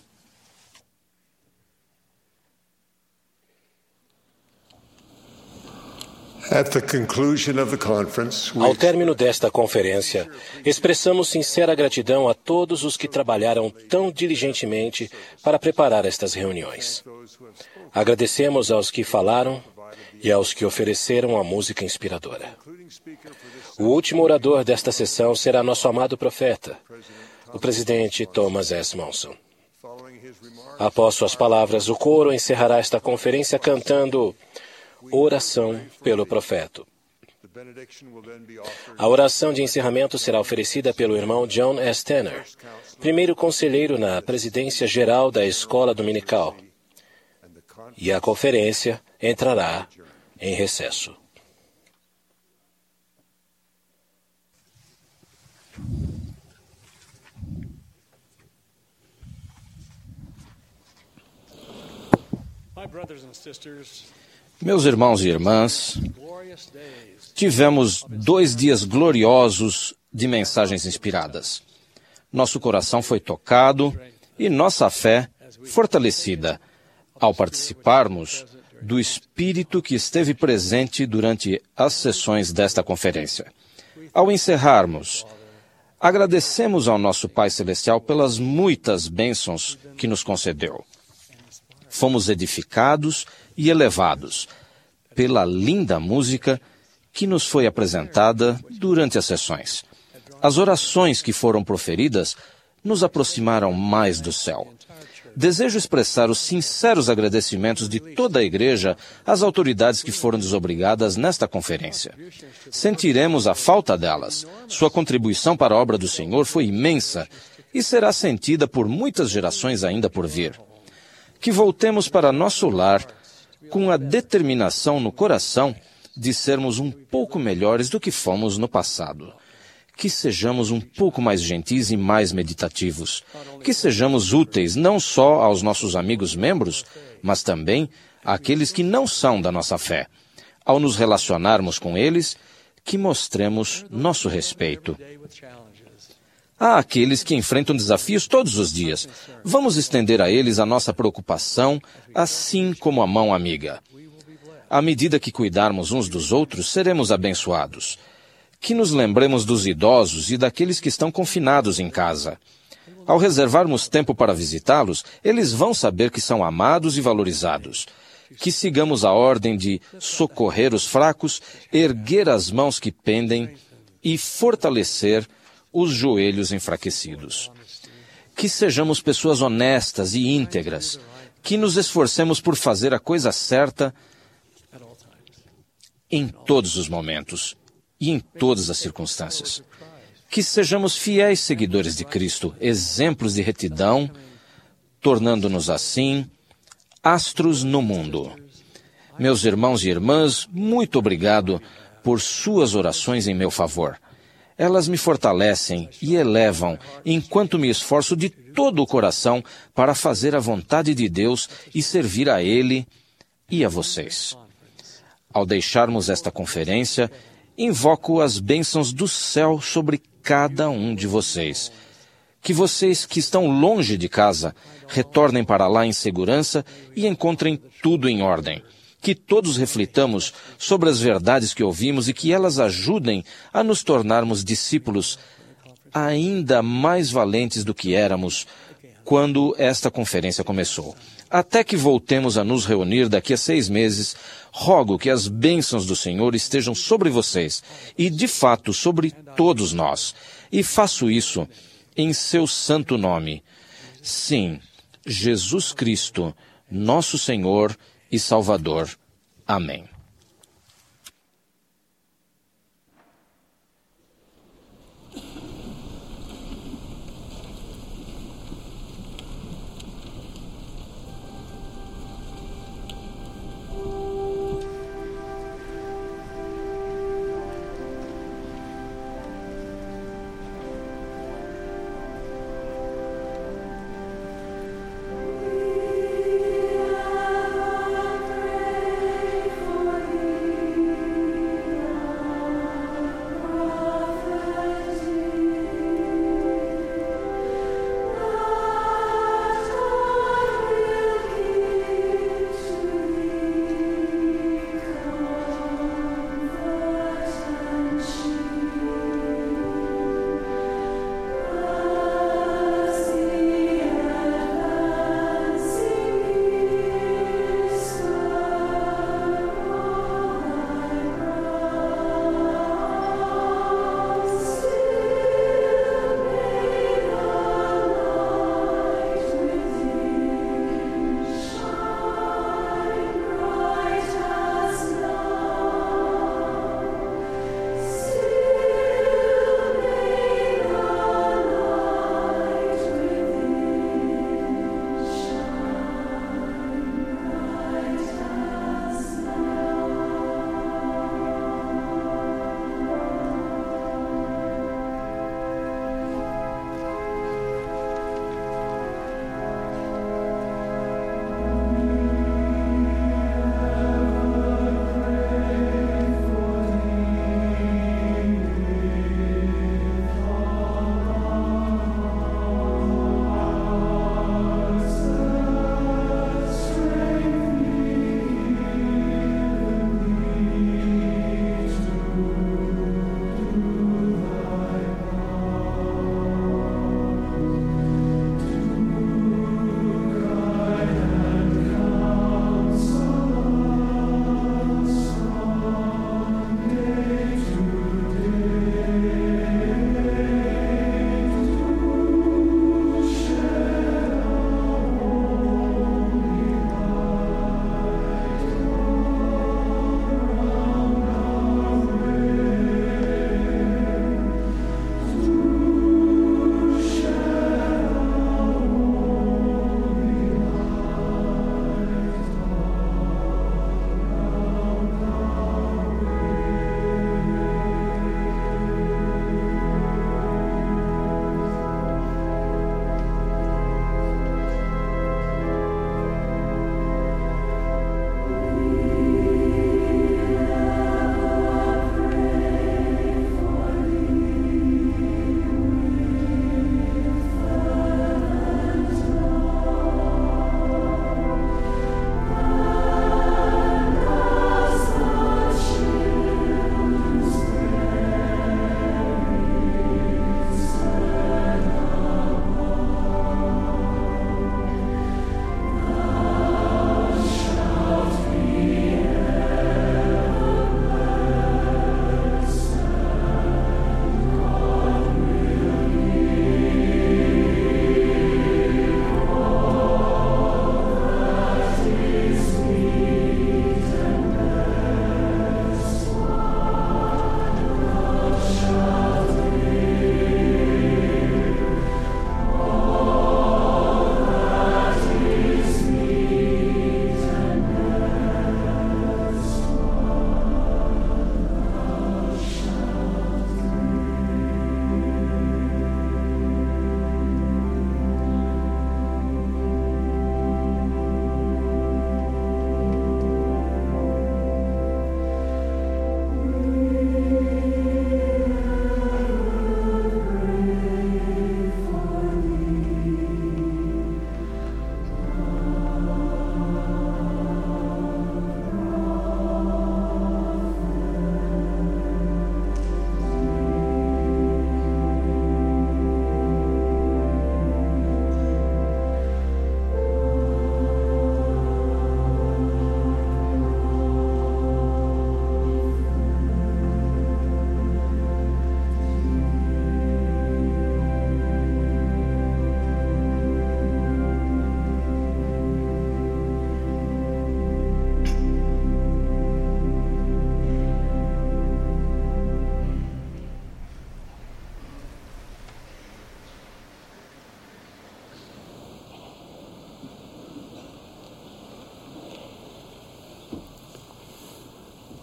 S4: Ao término desta conferência, expressamos sincera gratidão a todos os que trabalharam tão diligentemente para preparar estas reuniões. Agradecemos aos que falaram e aos que ofereceram a música inspiradora. O último orador desta sessão será nosso amado profeta, o presidente Thomas S. Monson. Após suas palavras, o coro encerrará esta conferência cantando Oração pelo Profeta. A oração de encerramento será oferecida pelo irmão John S. Tanner, primeiro conselheiro na presidência geral da Escola Dominical. E a conferência entrará em recesso.
S9: My brothers and sisters,
S7: Meus irmãos e irmãs, tivemos dois dias gloriosos de mensagens inspiradas. Nosso coração foi tocado e nossa fé fortalecida ao participarmos do Espírito que esteve presente durante as sessões desta conferência. Ao encerrarmos, agradecemos ao nosso Pai Celestial pelas muitas bênçãos que nos concedeu. Fomos edificados e elevados pela linda música que nos foi apresentada durante as sessões. As orações que foram proferidas nos aproximaram mais do céu. Desejo expressar os sinceros agradecimentos de toda a Igreja às autoridades que foram desobrigadas nesta conferência. Sentiremos a falta delas. Sua contribuição para a obra do Senhor foi imensa e será sentida por muitas gerações ainda por vir. Que voltemos para nosso lar com a determinação no coração de sermos um pouco melhores do que fomos no passado. Que sejamos um pouco mais gentis e mais meditativos. Que sejamos úteis não só aos nossos amigos membros, mas também àqueles que não são da nossa fé. Ao nos relacionarmos com eles, que mostremos nosso respeito. Há aqueles que enfrentam desafios todos os dias. Vamos estender a eles a nossa preocupação, assim como a mão amiga. À medida que cuidarmos uns dos outros, seremos abençoados. Que nos lembremos dos idosos e daqueles que estão confinados em casa. Ao reservarmos tempo para visitá-los, eles vão saber que são amados e valorizados. Que sigamos a ordem de socorrer os fracos, erguer as mãos que pendem e fortalecer os joelhos enfraquecidos. Que sejamos pessoas honestas e íntegras, que nos esforcemos por fazer a coisa certa em todos os momentos e em todas as circunstâncias. que sejamos fiéis seguidores de Cristo, exemplos de retidão, tornando-nos assim astros no mundo. Meus irmãos e irmãs, muito obrigado por suas orações em meu favor. Elas me fortalecem e elevam, enquanto me esforço de todo o coração para fazer a vontade de Deus e servir a Ele e a vocês. Ao deixarmos esta conferência, invoco as bênçãos do céu sobre cada um de vocês. Que vocês que estão longe de casa retornem para lá em segurança e encontrem tudo em ordem. Que todos reflitamos sobre as verdades que ouvimos e que elas ajudem a nos tornarmos discípulos ainda mais valentes do que éramos quando esta conferência começou. Até que voltemos a nos reunir daqui a seis meses, rogo que as bênçãos do Senhor estejam sobre vocês e, de fato, sobre todos nós. E faço isso em seu santo nome. Sim, Jesus Cristo, nosso Senhor e Salvador. Amém.
S11: For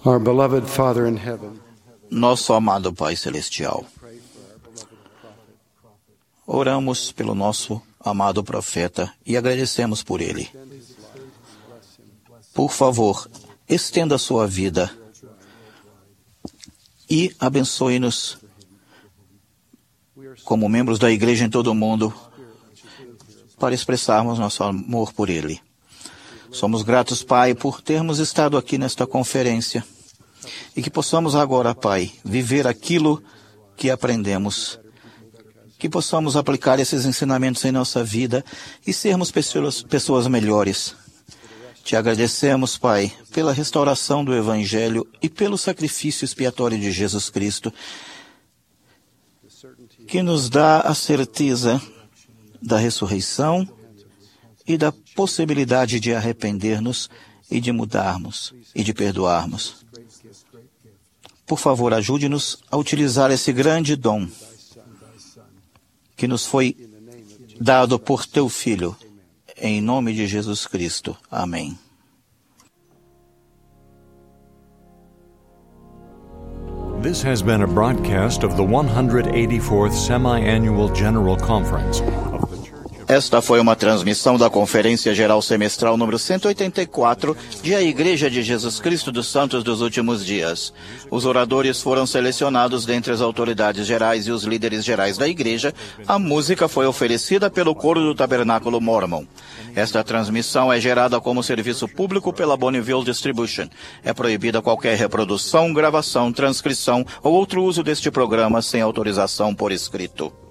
S5: Our beloved Father in heaven,
S2: Nosso amado Pai Celestial, oramos pelo nosso amado profeta e agradecemos por ele. Por favor, estenda a sua vida e abençoe-nos como membros da igreja em todo o mundo para expressarmos nosso amor por ele. Somos gratos, Pai, por termos estado aqui nesta conferência e que possamos agora, Pai, viver aquilo que aprendemos, que possamos aplicar esses ensinamentos em nossa vida e sermos pessoas, pessoas melhores. Te agradecemos, Pai, pela restauração do Evangelho e pelo sacrifício expiatório de Jesus Cristo, que nos dá a certeza da ressurreição e da possibilidade de arrepender-nos e de mudarmos e de perdoarmos. Por favor, ajude-nos a utilizar esse grande dom que nos foi dado por Teu Filho, em nome de Jesus Cristo. Amém.
S1: This has been a broadcast of the one hundred eighty-fourth Semi-Annual General Conference of the Church.
S2: Esta foi uma transmissão da Conferência Geral Semestral número cento e oitenta e quatro de A Igreja de Jesus Cristo dos Santos dos Últimos Dias. Os oradores foram selecionados dentre as autoridades gerais e os líderes gerais da Igreja. A música foi oferecida pelo coro do Tabernáculo Mormon. Esta transmissão é gerada como serviço público pela Bonneville Distribution. É proibida qualquer reprodução, gravação, transcrição ou outro uso deste programa sem autorização por escrito.